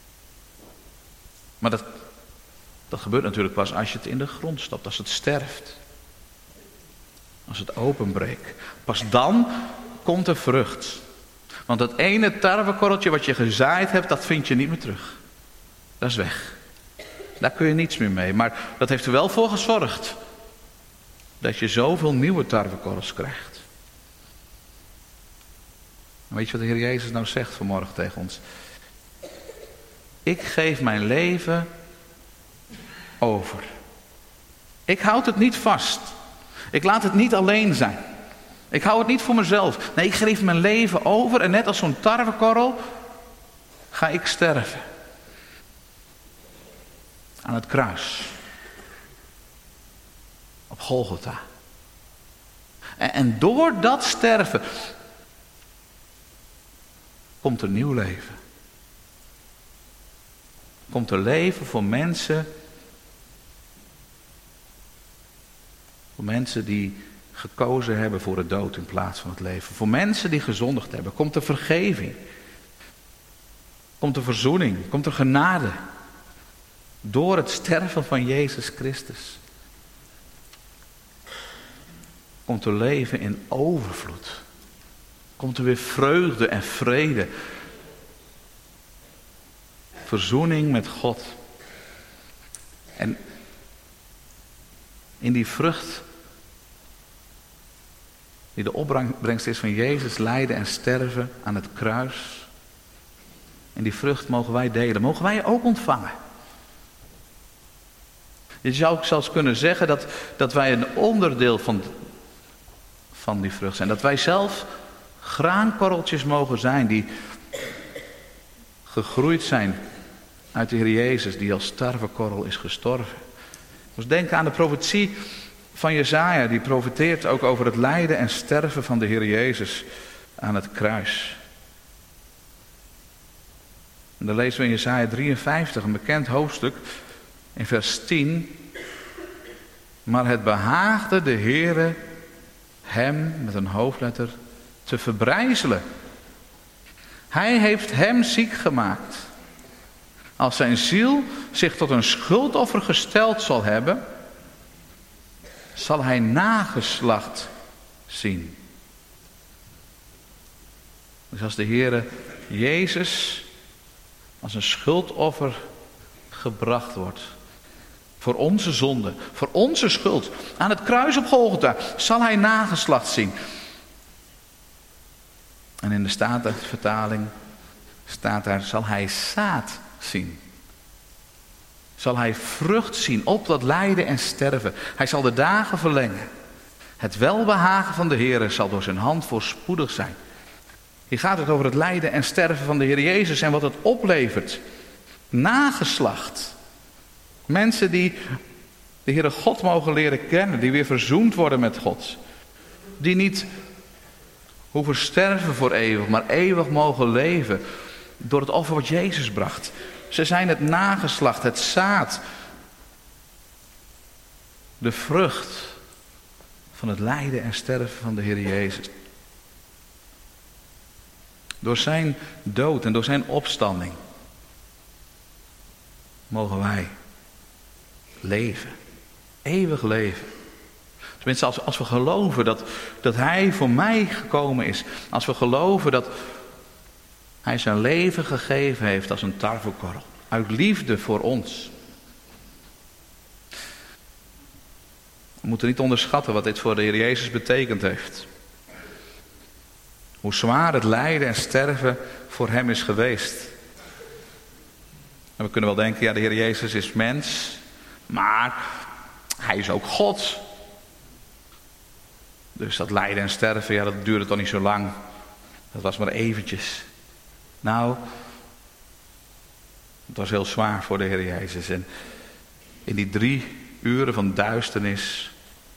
Maar dat gebeurt natuurlijk pas als je het in de grond stopt, als het sterft. Als het openbreekt. Pas dan komt er vrucht. Want dat ene tarwekorreltje wat je gezaaid hebt, dat vind je niet meer terug. Dat is weg. Daar kun je niets meer mee. Maar dat heeft er wel voor gezorgd dat je zoveel nieuwe tarwekorrels krijgt. Weet je wat de Heer Jezus nou zegt vanmorgen tegen ons? Ik geef mijn leven over. Ik houd het niet vast. Ik laat het niet alleen zijn. Ik hou het niet voor mezelf. Nee, ik geef mijn leven over en net als zo'n tarwekorrel ga ik sterven. Aan het kruis. Op Golgotha. En door dat sterven komt er nieuw leven. Komt er leven voor mensen. Voor mensen die gekozen hebben voor de dood in plaats van het leven. Voor mensen die gezondigd hebben. Komt er vergeving. Komt er verzoening. Komt er genade. Door het sterven van Jezus Christus. Komt er leven in overvloed. Komt er weer vreugde en vrede. Verzoening met God. En in die vrucht die de opbrengst is van Jezus lijden en sterven aan het kruis. En die vrucht mogen wij delen. Mogen wij ook ontvangen. Je zou zelfs kunnen zeggen dat wij een onderdeel van die vrucht zijn. Dat wij zelf graankorreltjes mogen zijn die gegroeid zijn uit de Heer Jezus die als tarwekorrel is gestorven. Dus denk aan de profetie van Jesaja, die profeteert ook over het lijden en sterven van de Heer Jezus aan het kruis. En dan lezen we in Jesaja 53, een bekend hoofdstuk, in vers 10. Maar het behaagde de Heere hem, met een hoofdletter, te verbrijzelen. Hij heeft hem ziek gemaakt. Als zijn ziel zich tot een schuldoffer gesteld zal hebben, zal hij nageslacht zien. Dus als de Heere Jezus als een schuldoffer gebracht wordt, voor onze zonde, voor onze schuld, aan het kruis op Golgotha, zal hij nageslacht zien. En in de Statenvertaling staat daar, zal hij zaad zien. Zal hij vrucht zien op dat lijden en sterven. Hij zal de dagen verlengen. Het welbehagen van de Heer zal door zijn hand voorspoedig zijn. Hier gaat het over het lijden en sterven van de Heer Jezus en wat het oplevert. Nageslacht. Mensen die de Heere God mogen leren kennen, die weer verzoend worden met God. Die niet hoeven sterven voor eeuwig, maar eeuwig mogen leven door het offer wat Jezus bracht. Ze zijn het nageslacht, het zaad, de vrucht van het lijden en sterven van de Heer Jezus. Door zijn dood en door zijn opstanding mogen wij leven. Eeuwig leven. Tenminste, als we geloven dat hij voor mij gekomen is. Als we geloven dat hij zijn leven gegeven heeft als een tarwekorrel. Uit liefde voor ons. We moeten niet onderschatten wat dit voor de Heer Jezus betekend heeft. Hoe zwaar het lijden en sterven voor hem is geweest. En we kunnen wel denken, ja, de Heer Jezus is mens, maar hij is ook God. Dus dat lijden en sterven, ja, dat duurde toch niet zo lang. Dat was maar eventjes. Nou, het was heel zwaar voor de Heer Jezus. En in die 3 uren van duisternis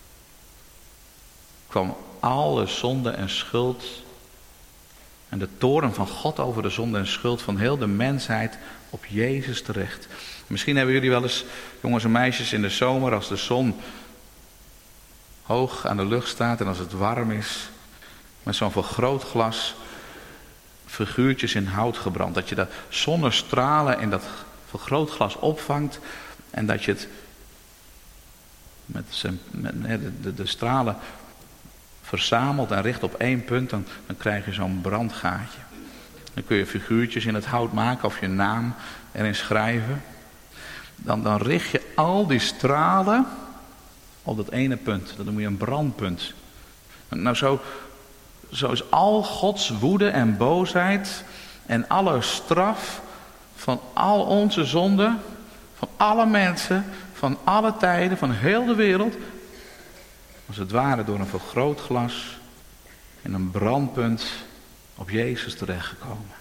kwam alle zonde en schuld en de toorn van God over de zonde en schuld van heel de mensheid op Jezus terecht. Misschien hebben jullie wel eens, jongens en meisjes, in de zomer, als de zon hoog aan de lucht staat en als het warm is, met zo'n vergrootglas figuurtjes in hout gebrand. Dat je de zonnestralen in dat vergrootglas opvangt en dat je het met de stralen verzamelt en richt op één punt, dan krijg je zo'n brandgaatje. Dan kun je figuurtjes in het hout maken of je naam erin schrijven. Dan richt je al die stralen op dat ene punt. Dat noem je een brandpunt. Nou, zo is al Gods woede en boosheid en alle straf van al onze zonden, van alle mensen, van alle tijden, van heel de wereld, als het ware door een vergrootglas en een brandpunt op Jezus terechtgekomen.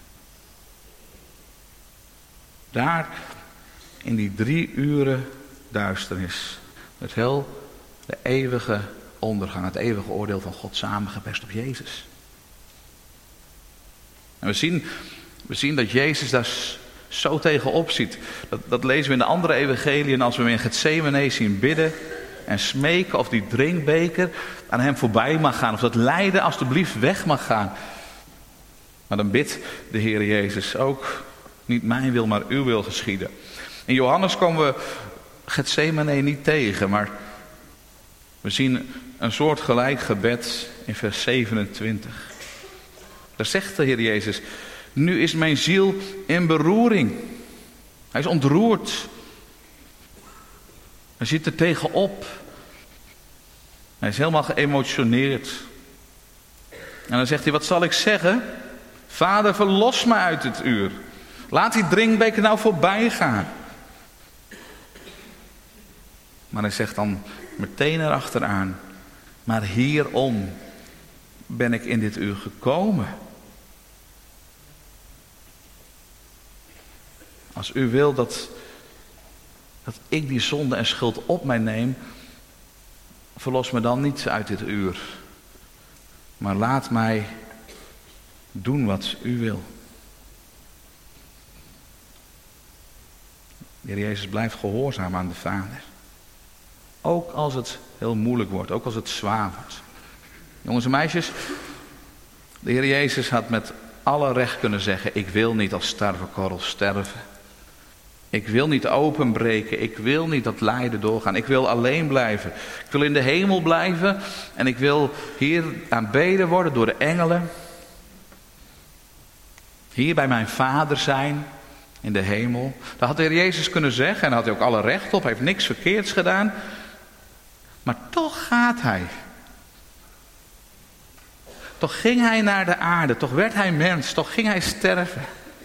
Daar in die 3 uren duisternis werd heel de eeuwige ondergang, het eeuwige oordeel van God samengeperst op Jezus. En we zien dat Jezus daar zo tegenop ziet. Dat lezen we in de andere evangeliën als we hem in Getsemane zien bidden en smeken of die drinkbeker aan hem voorbij mag gaan. Of dat lijden alstublieft weg mag gaan. Maar dan bidt de Heer Jezus ook, niet mijn wil maar uw wil geschieden. In Johannes komen we Getsemane niet tegen, maar we zien een soort gelijk gebed in vers 27. Daar zegt de Heer Jezus, nu is mijn ziel in beroering. Hij is ontroerd. Hij zit er tegenop. Hij is helemaal geëmotioneerd. En dan zegt hij, wat zal ik zeggen? Vader, verlos me uit dit uur. Laat die drinkbeker nou voorbij gaan. Maar hij zegt dan meteen erachteraan, maar hierom ben ik in dit uur gekomen. Als u wil dat ik die zonde en schuld op mij neem, verlos me dan niet uit dit uur. Maar laat mij doen wat u wil. De Heer Jezus blijft gehoorzaam aan de Vader. Ook als het heel moeilijk wordt, ook als het zwaar wordt. Jongens en meisjes, de Heer Jezus had met alle recht kunnen zeggen, ik wil niet als tarwekorrel sterven. Ik wil niet openbreken, ik wil niet dat lijden doorgaan. Ik wil alleen blijven. Ik wil in de hemel blijven en ik wil hier aanbeden worden door de engelen. Hier bij mijn Vader zijn in de hemel. Dat had de Heer Jezus kunnen zeggen en daar had hij ook alle recht op. Hij heeft niks verkeerds gedaan. Maar toch gaat hij. Toch ging hij naar de aarde. Toch werd hij mens. Toch ging hij sterven.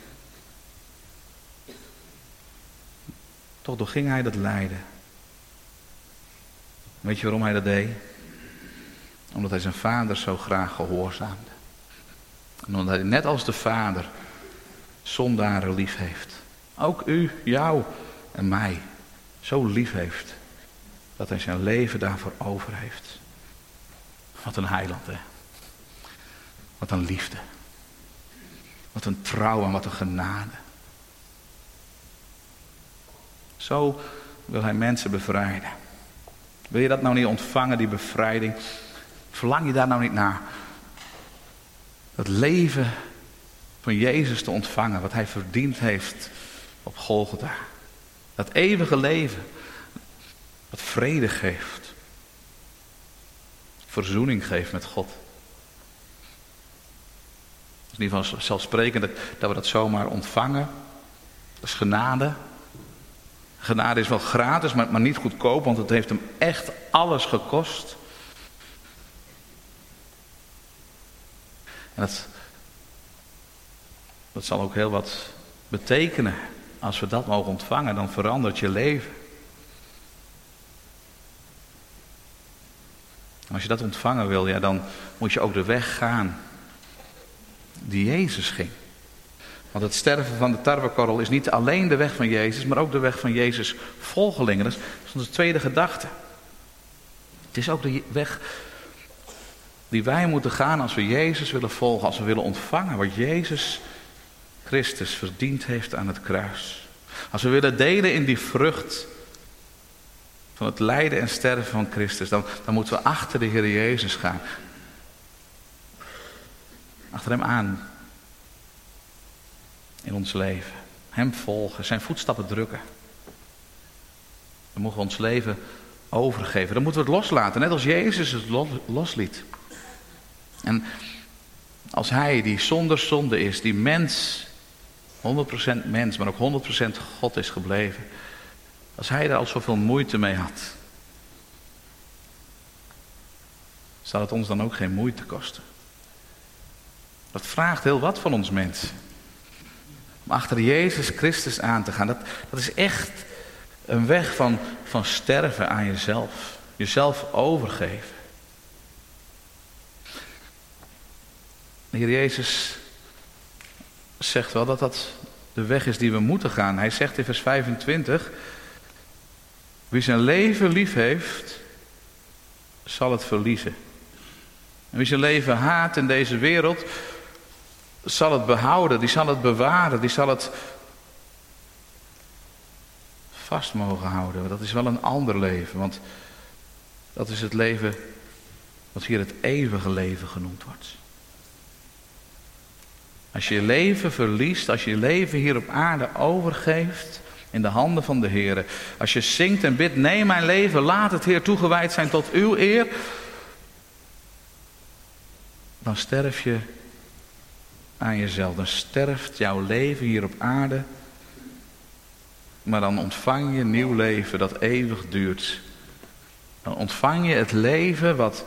Toch doorging hij dat lijden. Weet je waarom hij dat deed? Omdat hij zijn Vader zo graag gehoorzaamde. En omdat hij net als de Vader zondaren lief heeft. Ook u, jou en mij zo lief heeft. dat hij zijn leven daarvoor over heeft. Wat een heiland, hè. Wat een liefde. Wat een trouw en wat een genade. Zo wil hij mensen bevrijden. Wil je dat nou niet ontvangen, die bevrijding? Verlang je daar nou niet naar? Dat leven van Jezus te ontvangen, wat hij verdiend heeft op Golgotha. Dat eeuwige leven, wat vrede geeft. Verzoening geeft met God. Het is niet vanzelfsprekend dat we dat zomaar ontvangen. Dat is genade. Genade is wel gratis, maar niet goedkoop, want het heeft hem echt alles gekost. En dat zal ook heel wat betekenen. Als we dat mogen ontvangen, dan verandert je leven. En als je dat ontvangen wil, ja, dan moet je ook de weg gaan die Jezus ging. Want het sterven van de tarwekorrel is niet alleen de weg van Jezus, maar ook de weg van Jezus' volgelingen. Dat is onze tweede gedachte. Het is ook de weg die wij moeten gaan als we Jezus willen volgen, als we willen ontvangen wat Jezus Christus verdiend heeft aan het kruis. Als we willen delen in die vrucht van het lijden en sterven van Christus, dan moeten we achter de Heer Jezus gaan. Achter hem aan. In ons leven. Hem volgen, zijn voetstappen drukken. Dan mogen we ons leven overgeven. Dan moeten we het loslaten, net als Jezus het losliet. En als hij die zonder zonde is, die mens, 100% mens, maar ook 100% God is gebleven. Als hij daar al zoveel moeite mee had, zal het ons dan ook geen moeite kosten. Dat vraagt heel wat van ons mensen. Om achter Jezus Christus aan te gaan. Dat is echt een weg van sterven aan jezelf. Jezelf overgeven. De Heer Jezus zegt wel dat dat de weg is die we moeten gaan. Hij zegt in vers 25... Wie zijn leven lief heeft, zal het verliezen. En wie zijn leven haat in deze wereld, zal het behouden, die zal het bewaren, die zal het vast mogen houden. Dat is wel een ander leven, want dat is het leven wat hier het eeuwige leven genoemd wordt. Als je je leven verliest, als je je leven hier op aarde overgeeft in de handen van de Heer. Als je zingt en bidt, neem mijn leven, laat het Heer toegewijd zijn tot uw eer. Dan sterf je aan jezelf. Dan sterft jouw leven hier op aarde. Maar dan ontvang je nieuw leven dat eeuwig duurt. Dan ontvang je het leven wat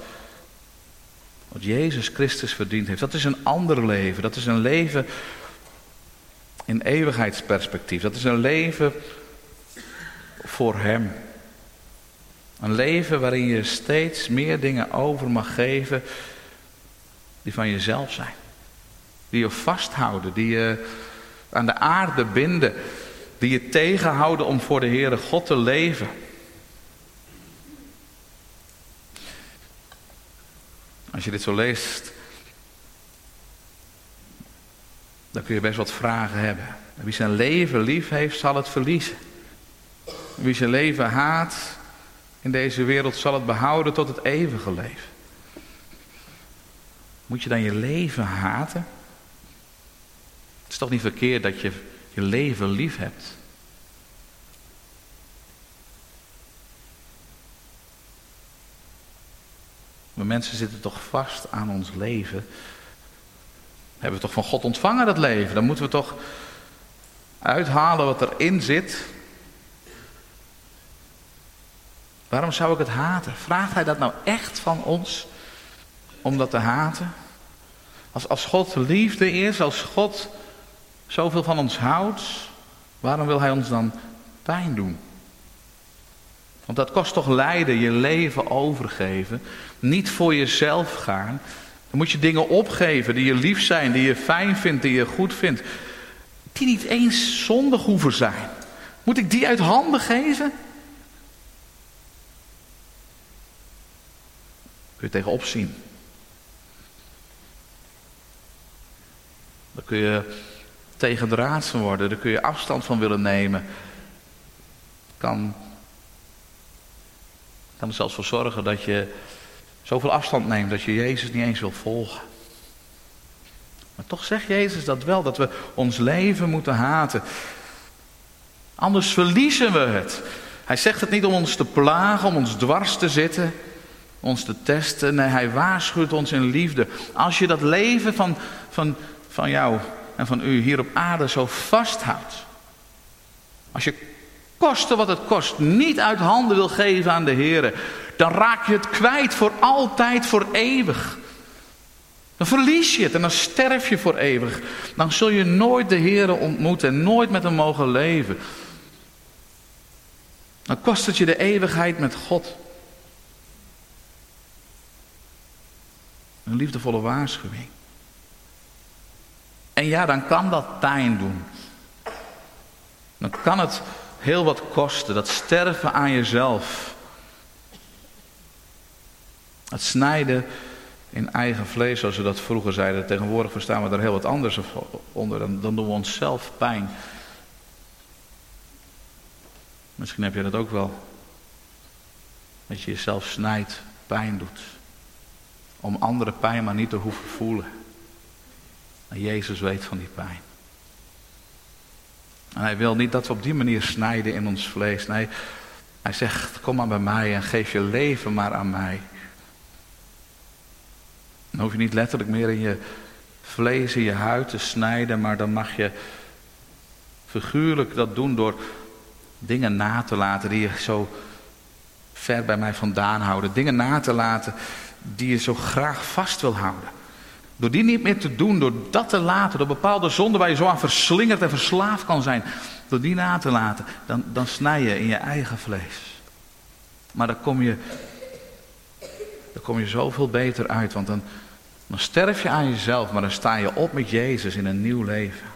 Jezus Christus verdiend heeft. Dat is een ander leven. Dat is een leven in eeuwigheidsperspectief. Dat is een leven voor Hem. Een leven waarin je steeds meer dingen over mag geven die van jezelf zijn. Die je vasthouden, die je aan de aarde binden. Die je tegenhouden om voor de Heere God te leven. Als je dit zo leest, dan kun je best wat vragen hebben. Wie zijn leven lief heeft, zal het verliezen. Wie zijn leven haat in deze wereld, zal het behouden tot het eeuwige leven. Moet je dan je leven haten? Het is toch niet verkeerd dat je je leven lief hebt? Maar mensen zitten toch vast aan ons leven. Hebben we toch van God ontvangen dat leven? Dan moeten we toch uithalen wat erin zit. Waarom zou ik het haten? Vraagt hij dat nou echt van ons? Om dat te haten? Als God liefde is, als God zoveel van ons houdt, waarom wil hij ons dan pijn doen? Want dat kost toch lijden, je leven overgeven. Niet voor jezelf gaan. Dan moet je dingen opgeven die je lief zijn, die je fijn vindt, die je goed vindt. Die niet eens zondig hoeven zijn. Moet ik die uit handen geven? Kun je tegenop zien. Daar kun je tegendraads van worden. Daar kun je afstand van willen nemen. Kan er zelfs voor zorgen dat je zoveel afstand neemt dat je Jezus niet eens wil volgen. Maar toch zegt Jezus dat wel, dat we ons leven moeten haten. Anders verliezen we het. Hij zegt het niet om ons te plagen, om ons dwars te zitten, ons te testen. Nee, hij waarschuwt ons in liefde. Als je dat leven van jou en van u hier op aarde zo vasthoudt. Als je koste wat het kost niet uit handen wil geven aan de Heer, dan raak je het kwijt voor altijd, voor eeuwig. Dan verlies je het en dan sterf je voor eeuwig. Dan zul je nooit de Heer ontmoeten en nooit met hem mogen leven. Dan kost het je de eeuwigheid met God. Een liefdevolle waarschuwing. En ja, dan kan dat pijn doen. Dan kan het heel wat kosten. Dat sterven aan jezelf. Het snijden in eigen vlees, zoals we dat vroeger zeiden. Tegenwoordig verstaan we er heel wat anders onder. Dan doen we onszelf pijn. Misschien heb je dat ook wel. Dat je jezelf snijdt, pijn doet. Om andere pijn maar niet te hoeven voelen. En Jezus weet van die pijn. En hij wil niet dat we op die manier snijden in ons vlees. Nee, hij zegt, kom maar bij mij en geef je leven maar aan mij. Dan hoef je niet letterlijk meer in je vlees, in je huid te snijden. Maar dan mag je figuurlijk dat doen door dingen na te laten die je zo ver bij mij vandaan houden. Dingen na te laten die je zo graag vast wil houden. Door die niet meer te doen, door dat te laten, door bepaalde zonden waar je zo aan verslingerd en verslaafd kan zijn. Door die na te laten, dan snij je in je eigen vlees. Maar dan kom je zoveel beter uit, want dan sterf je aan jezelf, maar dan sta je op met Jezus in een nieuw leven.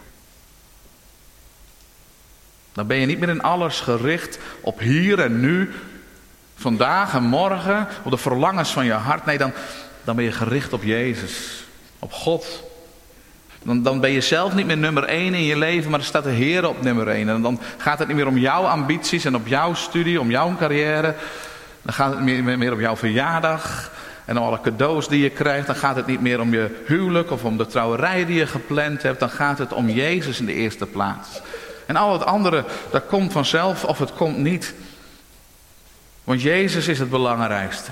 Dan ben je niet meer in alles gericht op hier en nu, vandaag en morgen, op de verlangens van je hart. Nee, dan ben je gericht op Jezus, op God. Dan ben je zelf niet meer nummer 1 in je leven, maar dan staat de Heer op nummer 1. En dan gaat het niet meer om jouw ambities en op jouw studie, om jouw carrière. Dan gaat het niet meer om jouw verjaardag en om alle cadeaus die je krijgt. Dan gaat het niet meer om je huwelijk of om de trouwerij die je gepland hebt. Dan gaat het om Jezus in de eerste plaats. En al het andere, dat komt vanzelf of het komt niet. Want Jezus is het belangrijkste.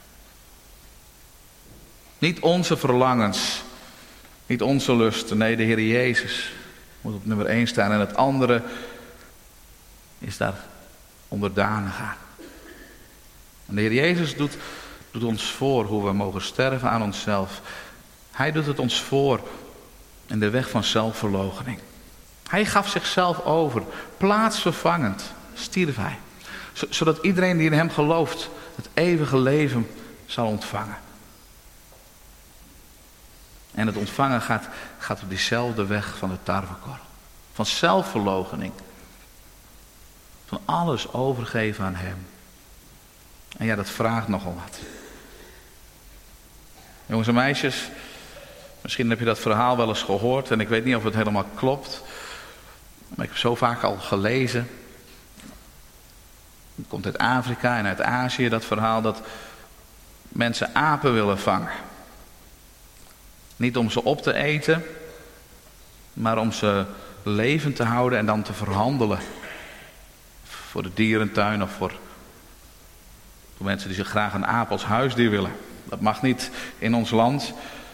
Niet onze verlangens, niet onze lusten. Nee, de Heer Jezus moet op nummer 1 staan. En het andere is daar onderdanig aan. En de Heer Jezus doet ons voor hoe we mogen sterven aan onszelf. Hij doet het ons voor in de weg van zelfverloochening. Hij gaf zichzelf over, plaatsvervangend stierf hij. Zodat iedereen die in hem gelooft het eeuwige leven zal ontvangen. En het ontvangen gaat op diezelfde weg van de tarwekorrel. Van zelfverloochening. Van alles overgeven aan hem. En ja, dat vraagt nogal wat. Jongens en meisjes, misschien heb je dat verhaal wel eens gehoord. En ik weet niet of het helemaal klopt. Maar ik heb zo vaak al gelezen. Het komt uit Afrika en uit Azië, dat verhaal dat mensen apen willen vangen. Niet om ze op te eten, maar om ze levend te houden en dan te verhandelen. Voor de dierentuin of voor mensen die zich graag een aap als huisdier willen. Dat mag niet in ons land,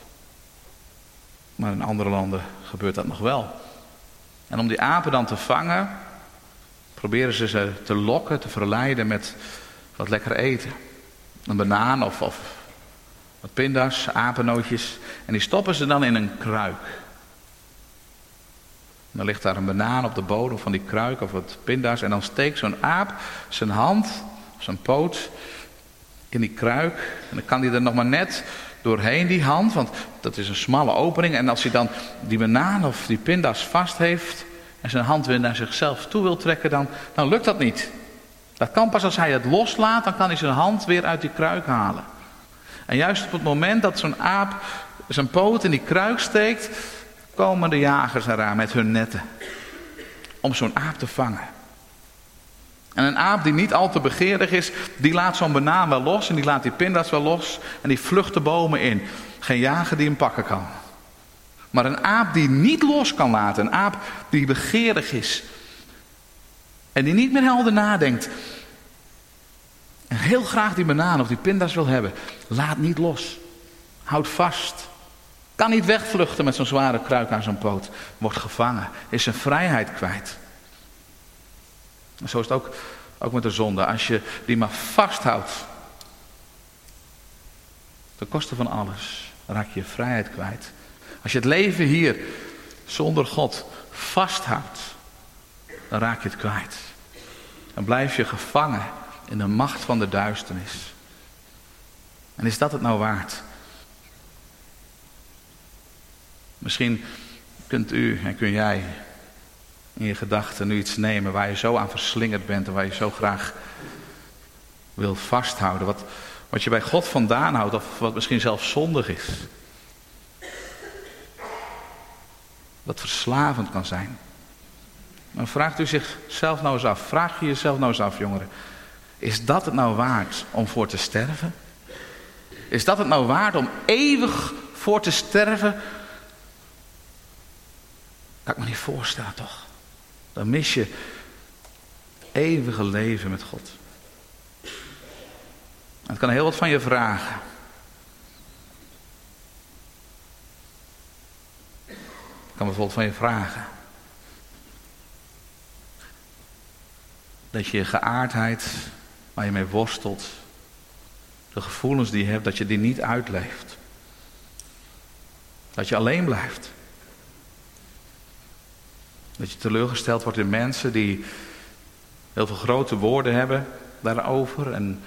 maar in andere landen gebeurt dat nog wel. En om die apen dan te vangen, proberen ze te lokken, te verleiden met wat lekker eten. Een banaan of wat pinda's, apennootjes. En die stoppen ze dan in een kruik. En dan ligt daar een banaan op de bodem van die kruik of wat pinda's. En dan steekt zo'n aap zijn hand, zijn poot in die kruik. En dan kan hij er nog maar net doorheen, die hand. Want dat is een smalle opening. En als hij dan die banaan of die pinda's vast heeft en zijn hand weer naar zichzelf toe wil trekken, dan lukt dat niet. Dat kan pas als hij het loslaat, dan kan hij zijn hand weer uit die kruik halen. En juist op het moment dat zo'n aap zijn poot in die kruik steekt, komen de jagers eraan met hun netten. Om zo'n aap te vangen. En een aap die niet al te begeerig is, die laat zo'n banaan wel los en die laat die pinda's wel los en die vlucht de bomen in. Geen jager die hem pakken kan. Maar een aap die niet los kan laten, een aap die begeerig is en die niet meer helder nadenkt en heel graag die banaan of die pinda's wil hebben, laat niet los. Houd vast. Kan niet wegvluchten met zo'n zware kruik aan zijn poot. Wordt gevangen. Is zijn vrijheid kwijt. En zo is het ook met de zonde. Als je die maar vasthoudt. Ten koste van alles. Dan raak je je vrijheid kwijt. Als je het leven hier zonder God vasthoudt. Dan raak je het kwijt. Dan blijf je gevangen in de macht van de duisternis. En is dat het nou waard? Misschien kunt u en kun jij in je gedachten nu iets nemen waar je zo aan verslingerd bent en waar je zo graag wil vasthouden. Wat je bij God vandaan houdt of wat misschien zelfs zondig is. Wat verslavend kan zijn. Dan vraagt u zichzelf nou eens af. Vraag je jezelf nou eens af, jongeren. Is dat het nou waard om voor te sterven? Is dat het nou waard om eeuwig voor te sterven? Kan ik me niet voorstellen toch. Dan mis je het eeuwige leven met God. En het kan heel wat van je vragen. Het kan bijvoorbeeld van je vragen. Dat je geaardheid waar je mee worstelt. De gevoelens die je hebt, dat je die niet uitleeft. Dat je alleen blijft. Dat je teleurgesteld wordt in mensen die heel veel grote woorden hebben daarover. En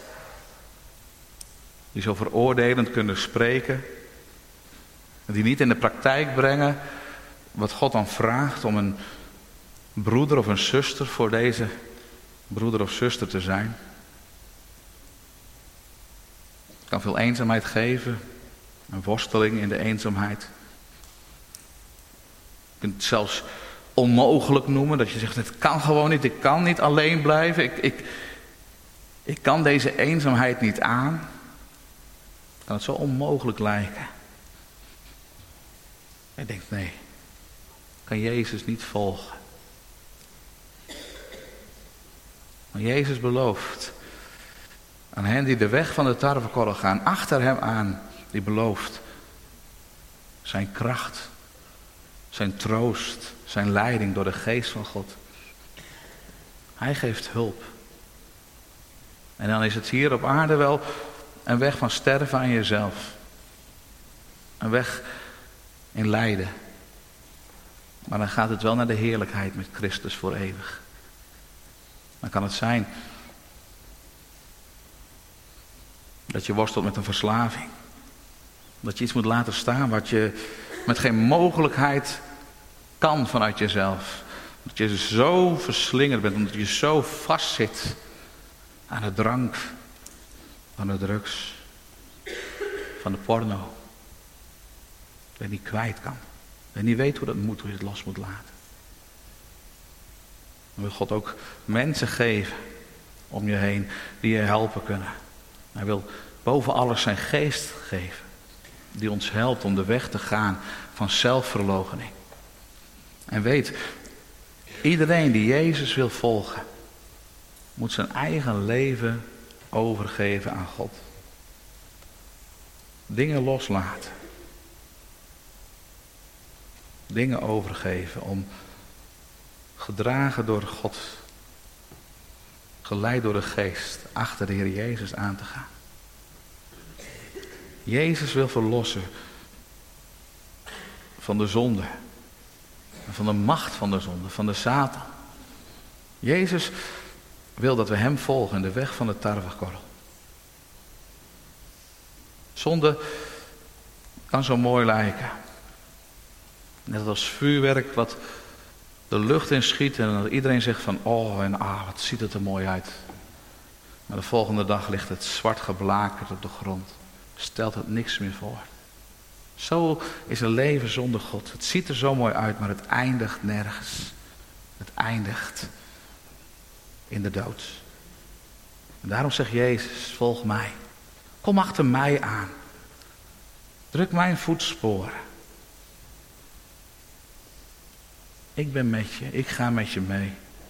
die zo veroordelend kunnen spreken. En die niet in de praktijk brengen wat God dan vraagt om een broeder of een zuster voor deze broeder of zuster te zijn. Het kan veel eenzaamheid geven. Een worsteling in de eenzaamheid. Je kunt het zelfs onmogelijk noemen. Dat je zegt, het kan gewoon niet. Ik kan niet alleen blijven. Ik kan deze eenzaamheid niet aan. Kan het zo onmogelijk lijken. Je denkt, nee. Ik kan Jezus niet volgen. Maar Jezus belooft aan hen die de weg van de tarwekorrel gaan, achter hem aan, die belooft zijn kracht, zijn troost, zijn leiding door de geest van God. Hij geeft hulp. En dan is het hier op aarde wel een weg van sterven aan jezelf. Een weg in lijden. Maar dan gaat het wel naar de heerlijkheid met Christus voor eeuwig. Dan kan het zijn dat je worstelt met een verslaving. Dat je iets moet laten staan wat je met geen mogelijkheid kan vanuit jezelf. Dat je zo verslingerd bent, omdat je zo vastzit aan de drank, aan de drugs, van de porno. Dat je niet kwijt kan. Dat je niet weet hoe dat moet, hoe je het los moet laten. Dan wil God ook mensen geven om je heen die je helpen kunnen. Hij wil boven alles zijn geest geven. Die ons helpt om de weg te gaan van zelfverloochening. En weet, iedereen die Jezus wil volgen, moet zijn eigen leven overgeven aan God. Dingen loslaten. Dingen overgeven om gedragen door God, geleid door de geest, achter de Heer Jezus aan te gaan. Jezus wil verlossen van de zonde, van de macht van de zonde, van de Satan. Jezus wil dat we hem volgen in de weg van de tarwekorrel. Zonde kan zo mooi lijken. Net als vuurwerk wat de lucht in schiet en dat iedereen zegt van oh en ah, wat ziet het er mooi uit. Maar de volgende dag ligt het zwart geblakerd op de grond. stelt het niks meer voor. Zo is een leven zonder God. Het ziet er zo mooi uit, maar het eindigt nergens. Het eindigt in de dood. En daarom zegt Jezus, volg mij. Kom achter mij aan. Druk mijn voetsporen. Ik ben met je, ik ga met je mee.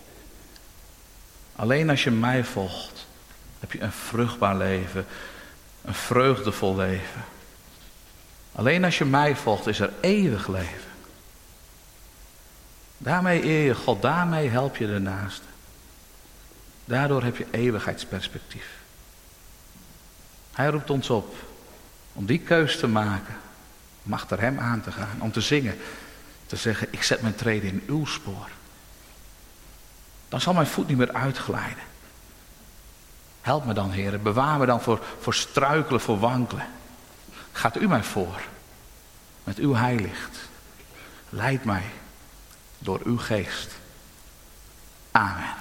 Alleen als je mij volgt, heb je een vruchtbaar leven, een vreugdevol leven. Alleen als je mij volgt, is er eeuwig leven. Daarmee eer je God, daarmee help je de naaste. Daardoor heb je eeuwigheidsperspectief. Hij roept ons op om die keus te maken, om achter hem aan te gaan, om te zingen, te zeggen, ik zet mijn treden in uw spoor. Dan zal mijn voet niet meer uitglijden. Help me dan, Heer, bewaar me dan voor struikelen, voor wankelen. Gaat u mij voor, met uw heiligt. Leid mij door uw geest. Amen.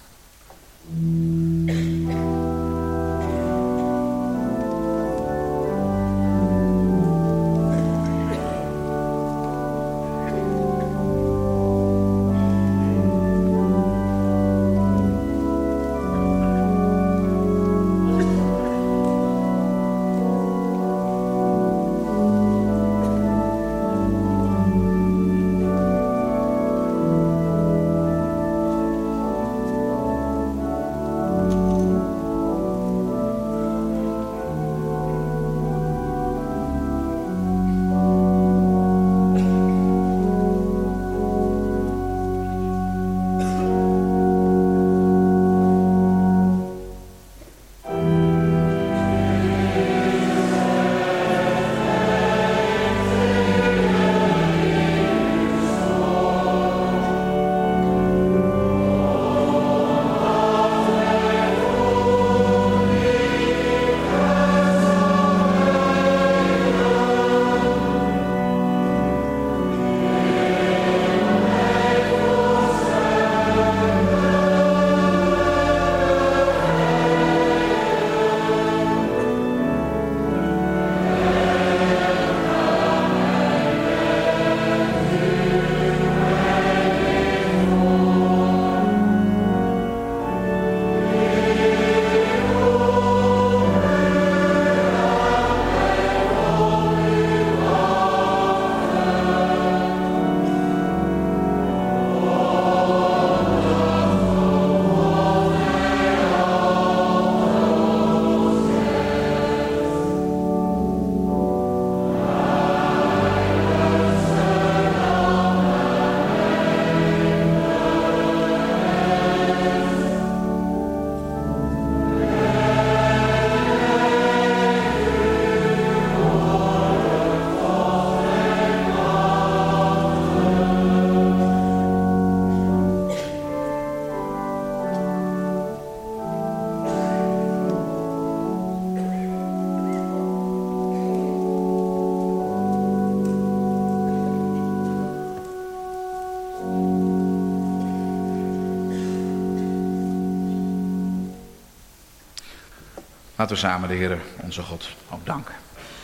Laten we samen de Heer, onze God, ook danken.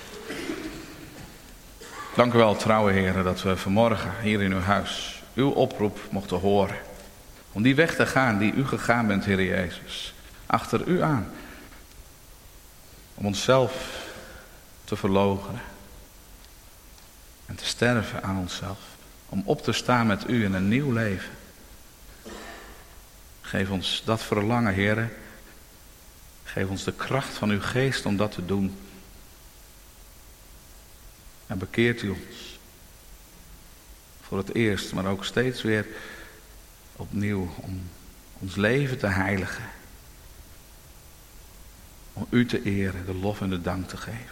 Dank u wel, trouwe Heer, dat we vanmorgen hier in uw huis uw oproep mochten horen. Om die weg te gaan die u gegaan bent, Heer Jezus. Achter u aan. Om onszelf te verloochenen. En te sterven aan onszelf. Om op te staan met u in een nieuw leven. Geef ons dat verlangen, Heer. Geef ons de kracht van uw geest om dat te doen. En bekeert u ons. Voor het eerst, maar ook steeds weer opnieuw. Om ons leven te heiligen. Om u te eren, de lof en de dank te geven.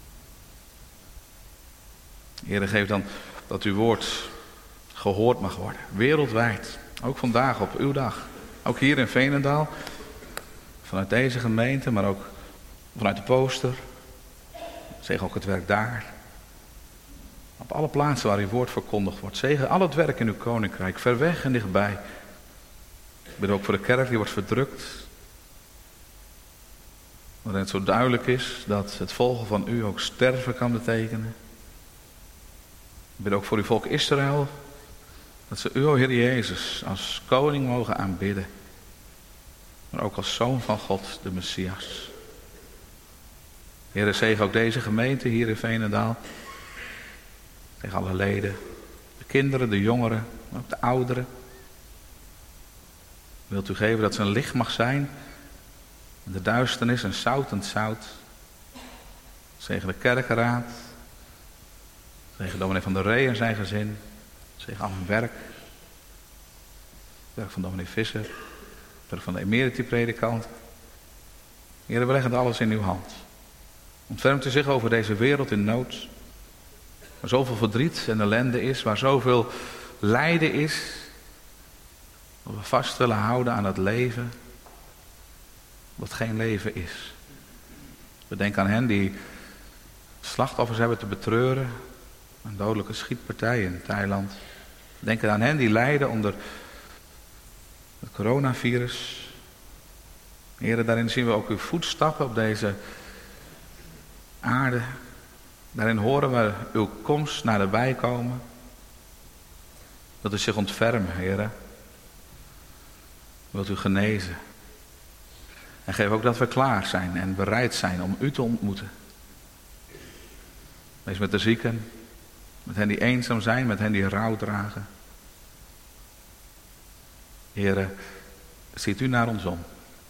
Heer, geef dan dat uw woord gehoord mag worden. Wereldwijd. Ook vandaag op uw dag. Ook hier in Veenendaal. Vanuit deze gemeente, maar ook vanuit de Poster. Zeg ook het werk daar. Op alle plaatsen waar uw woord verkondigd wordt. Zegen al het werk in uw koninkrijk. Ver weg en dichtbij. Ik bid ook voor de kerk die wordt verdrukt. Waarin het zo duidelijk is dat het volgen van u ook sterven kan betekenen. Ik bid ook voor uw volk Israël, dat ze u, o Heer Jezus, als koning mogen aanbidden. Maar ook als zoon van God, de Messias. Heer, zegen ook deze gemeente hier in Veenendaal. Tegen alle leden, de kinderen, de jongeren, maar ook de ouderen. Wilt u geven dat ze een licht mag zijn in de duisternis, een zoutend zout. Zegen de kerkenraad. Zegen dominee Van der Ree en zijn gezin. Zegen al hun werk. Het werk van dominee Visser. Het werk van de emeriti-predikant. Heer, we leggen alles in uw hand. Ontfermt u zich over deze wereld in nood. Waar zoveel verdriet en ellende is. Waar zoveel lijden is. Dat we vast willen houden aan het leven. Wat geen leven is. We denken aan hen die slachtoffers hebben te betreuren. Een dodelijke schietpartij in Thailand. We denken aan hen die lijden onder het coronavirus. Heren, daarin zien we ook uw voetstappen op deze aarde. Daarin horen we uw komst naderbij komen. Dat u zich ontfermen, heren. Wilt u genezen. En geef ook dat we klaar zijn en bereid zijn om u te ontmoeten. Wees met de zieken, met hen die eenzaam zijn, met hen die rouw dragen. Heere, ziet u naar ons om.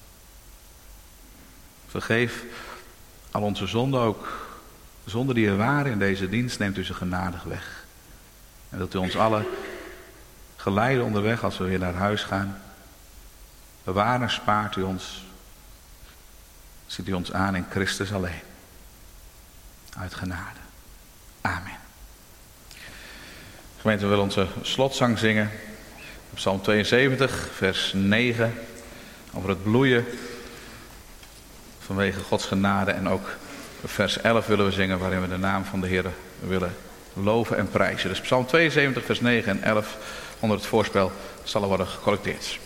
Vergeef al onze zonden, ook de zonden die er waren in deze dienst, neemt u ze genadig weg. En dat u ons allen geleiden onderweg als we weer naar huis gaan. Bewaar en spaart u ons. Ziet u ons aan in Christus alleen. Uit genade. Amen. Gemeente, we willen onze slotzang zingen. Psalm 72, vers 9. Over het bloeien vanwege Gods genade. En ook vers 11 willen we zingen, waarin we de naam van de Heer willen loven en prijzen. Dus Psalm 72, vers 9 en 11 onder het voorspel zal er worden gecollecteerd.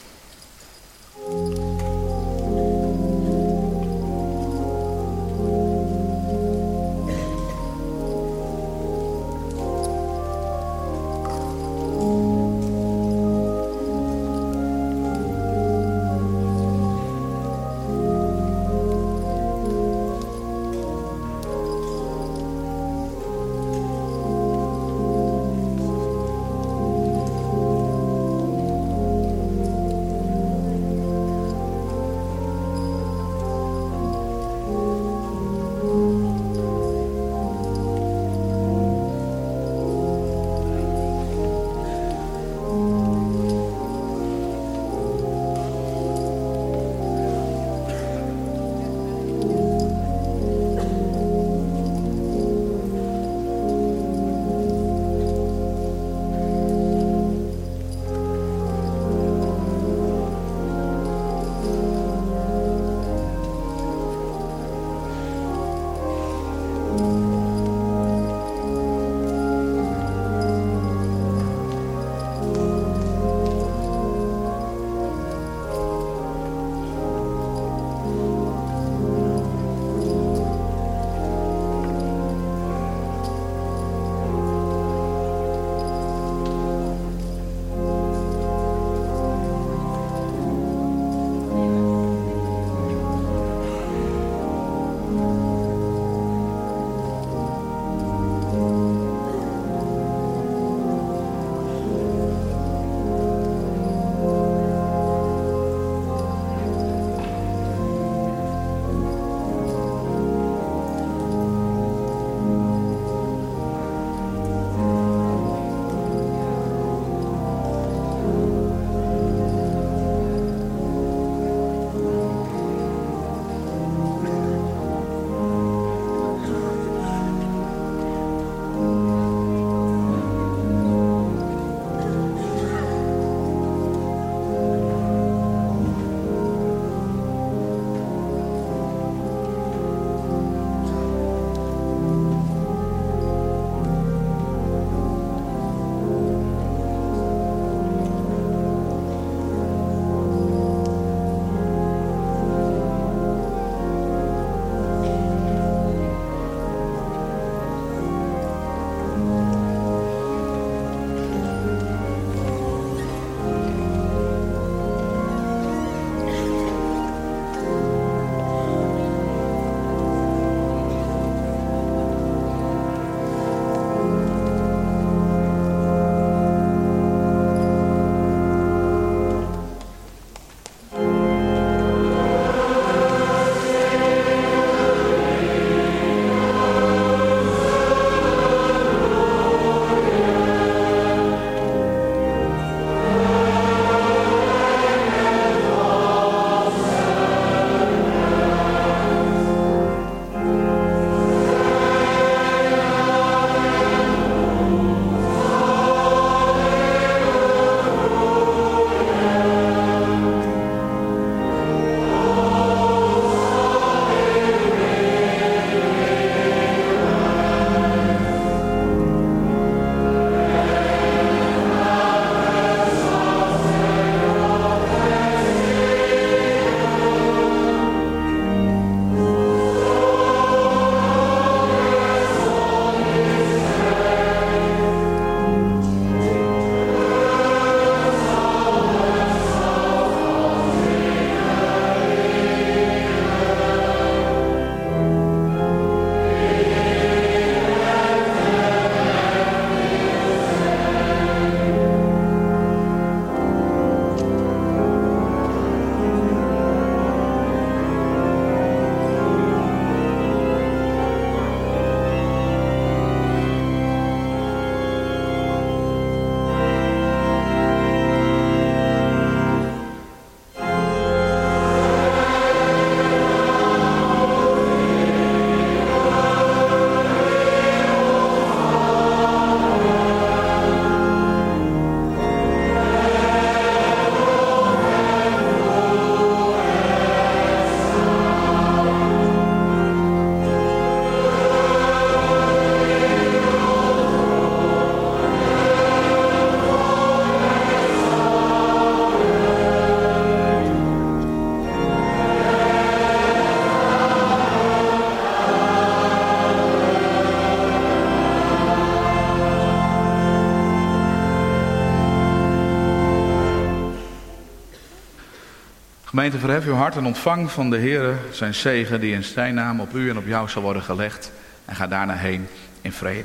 Gemeente, verhef uw hart en ontvang van de Heere zijn zegen die in zijn naam op u en op jou zal worden gelegd. En ga daarna heen in vrede.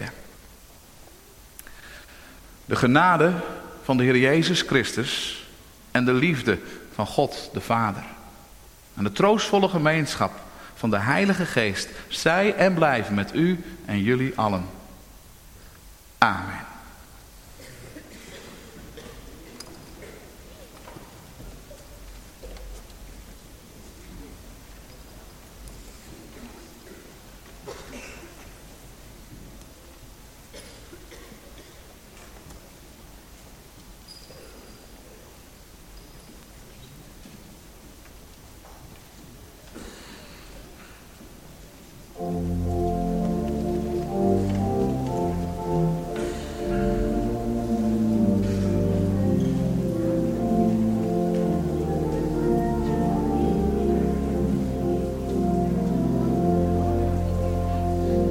De genade van de Heer Jezus Christus en de liefde van God de Vader. En de troostvolle gemeenschap van de Heilige Geest zij en blijven met u en jullie allen. Amen.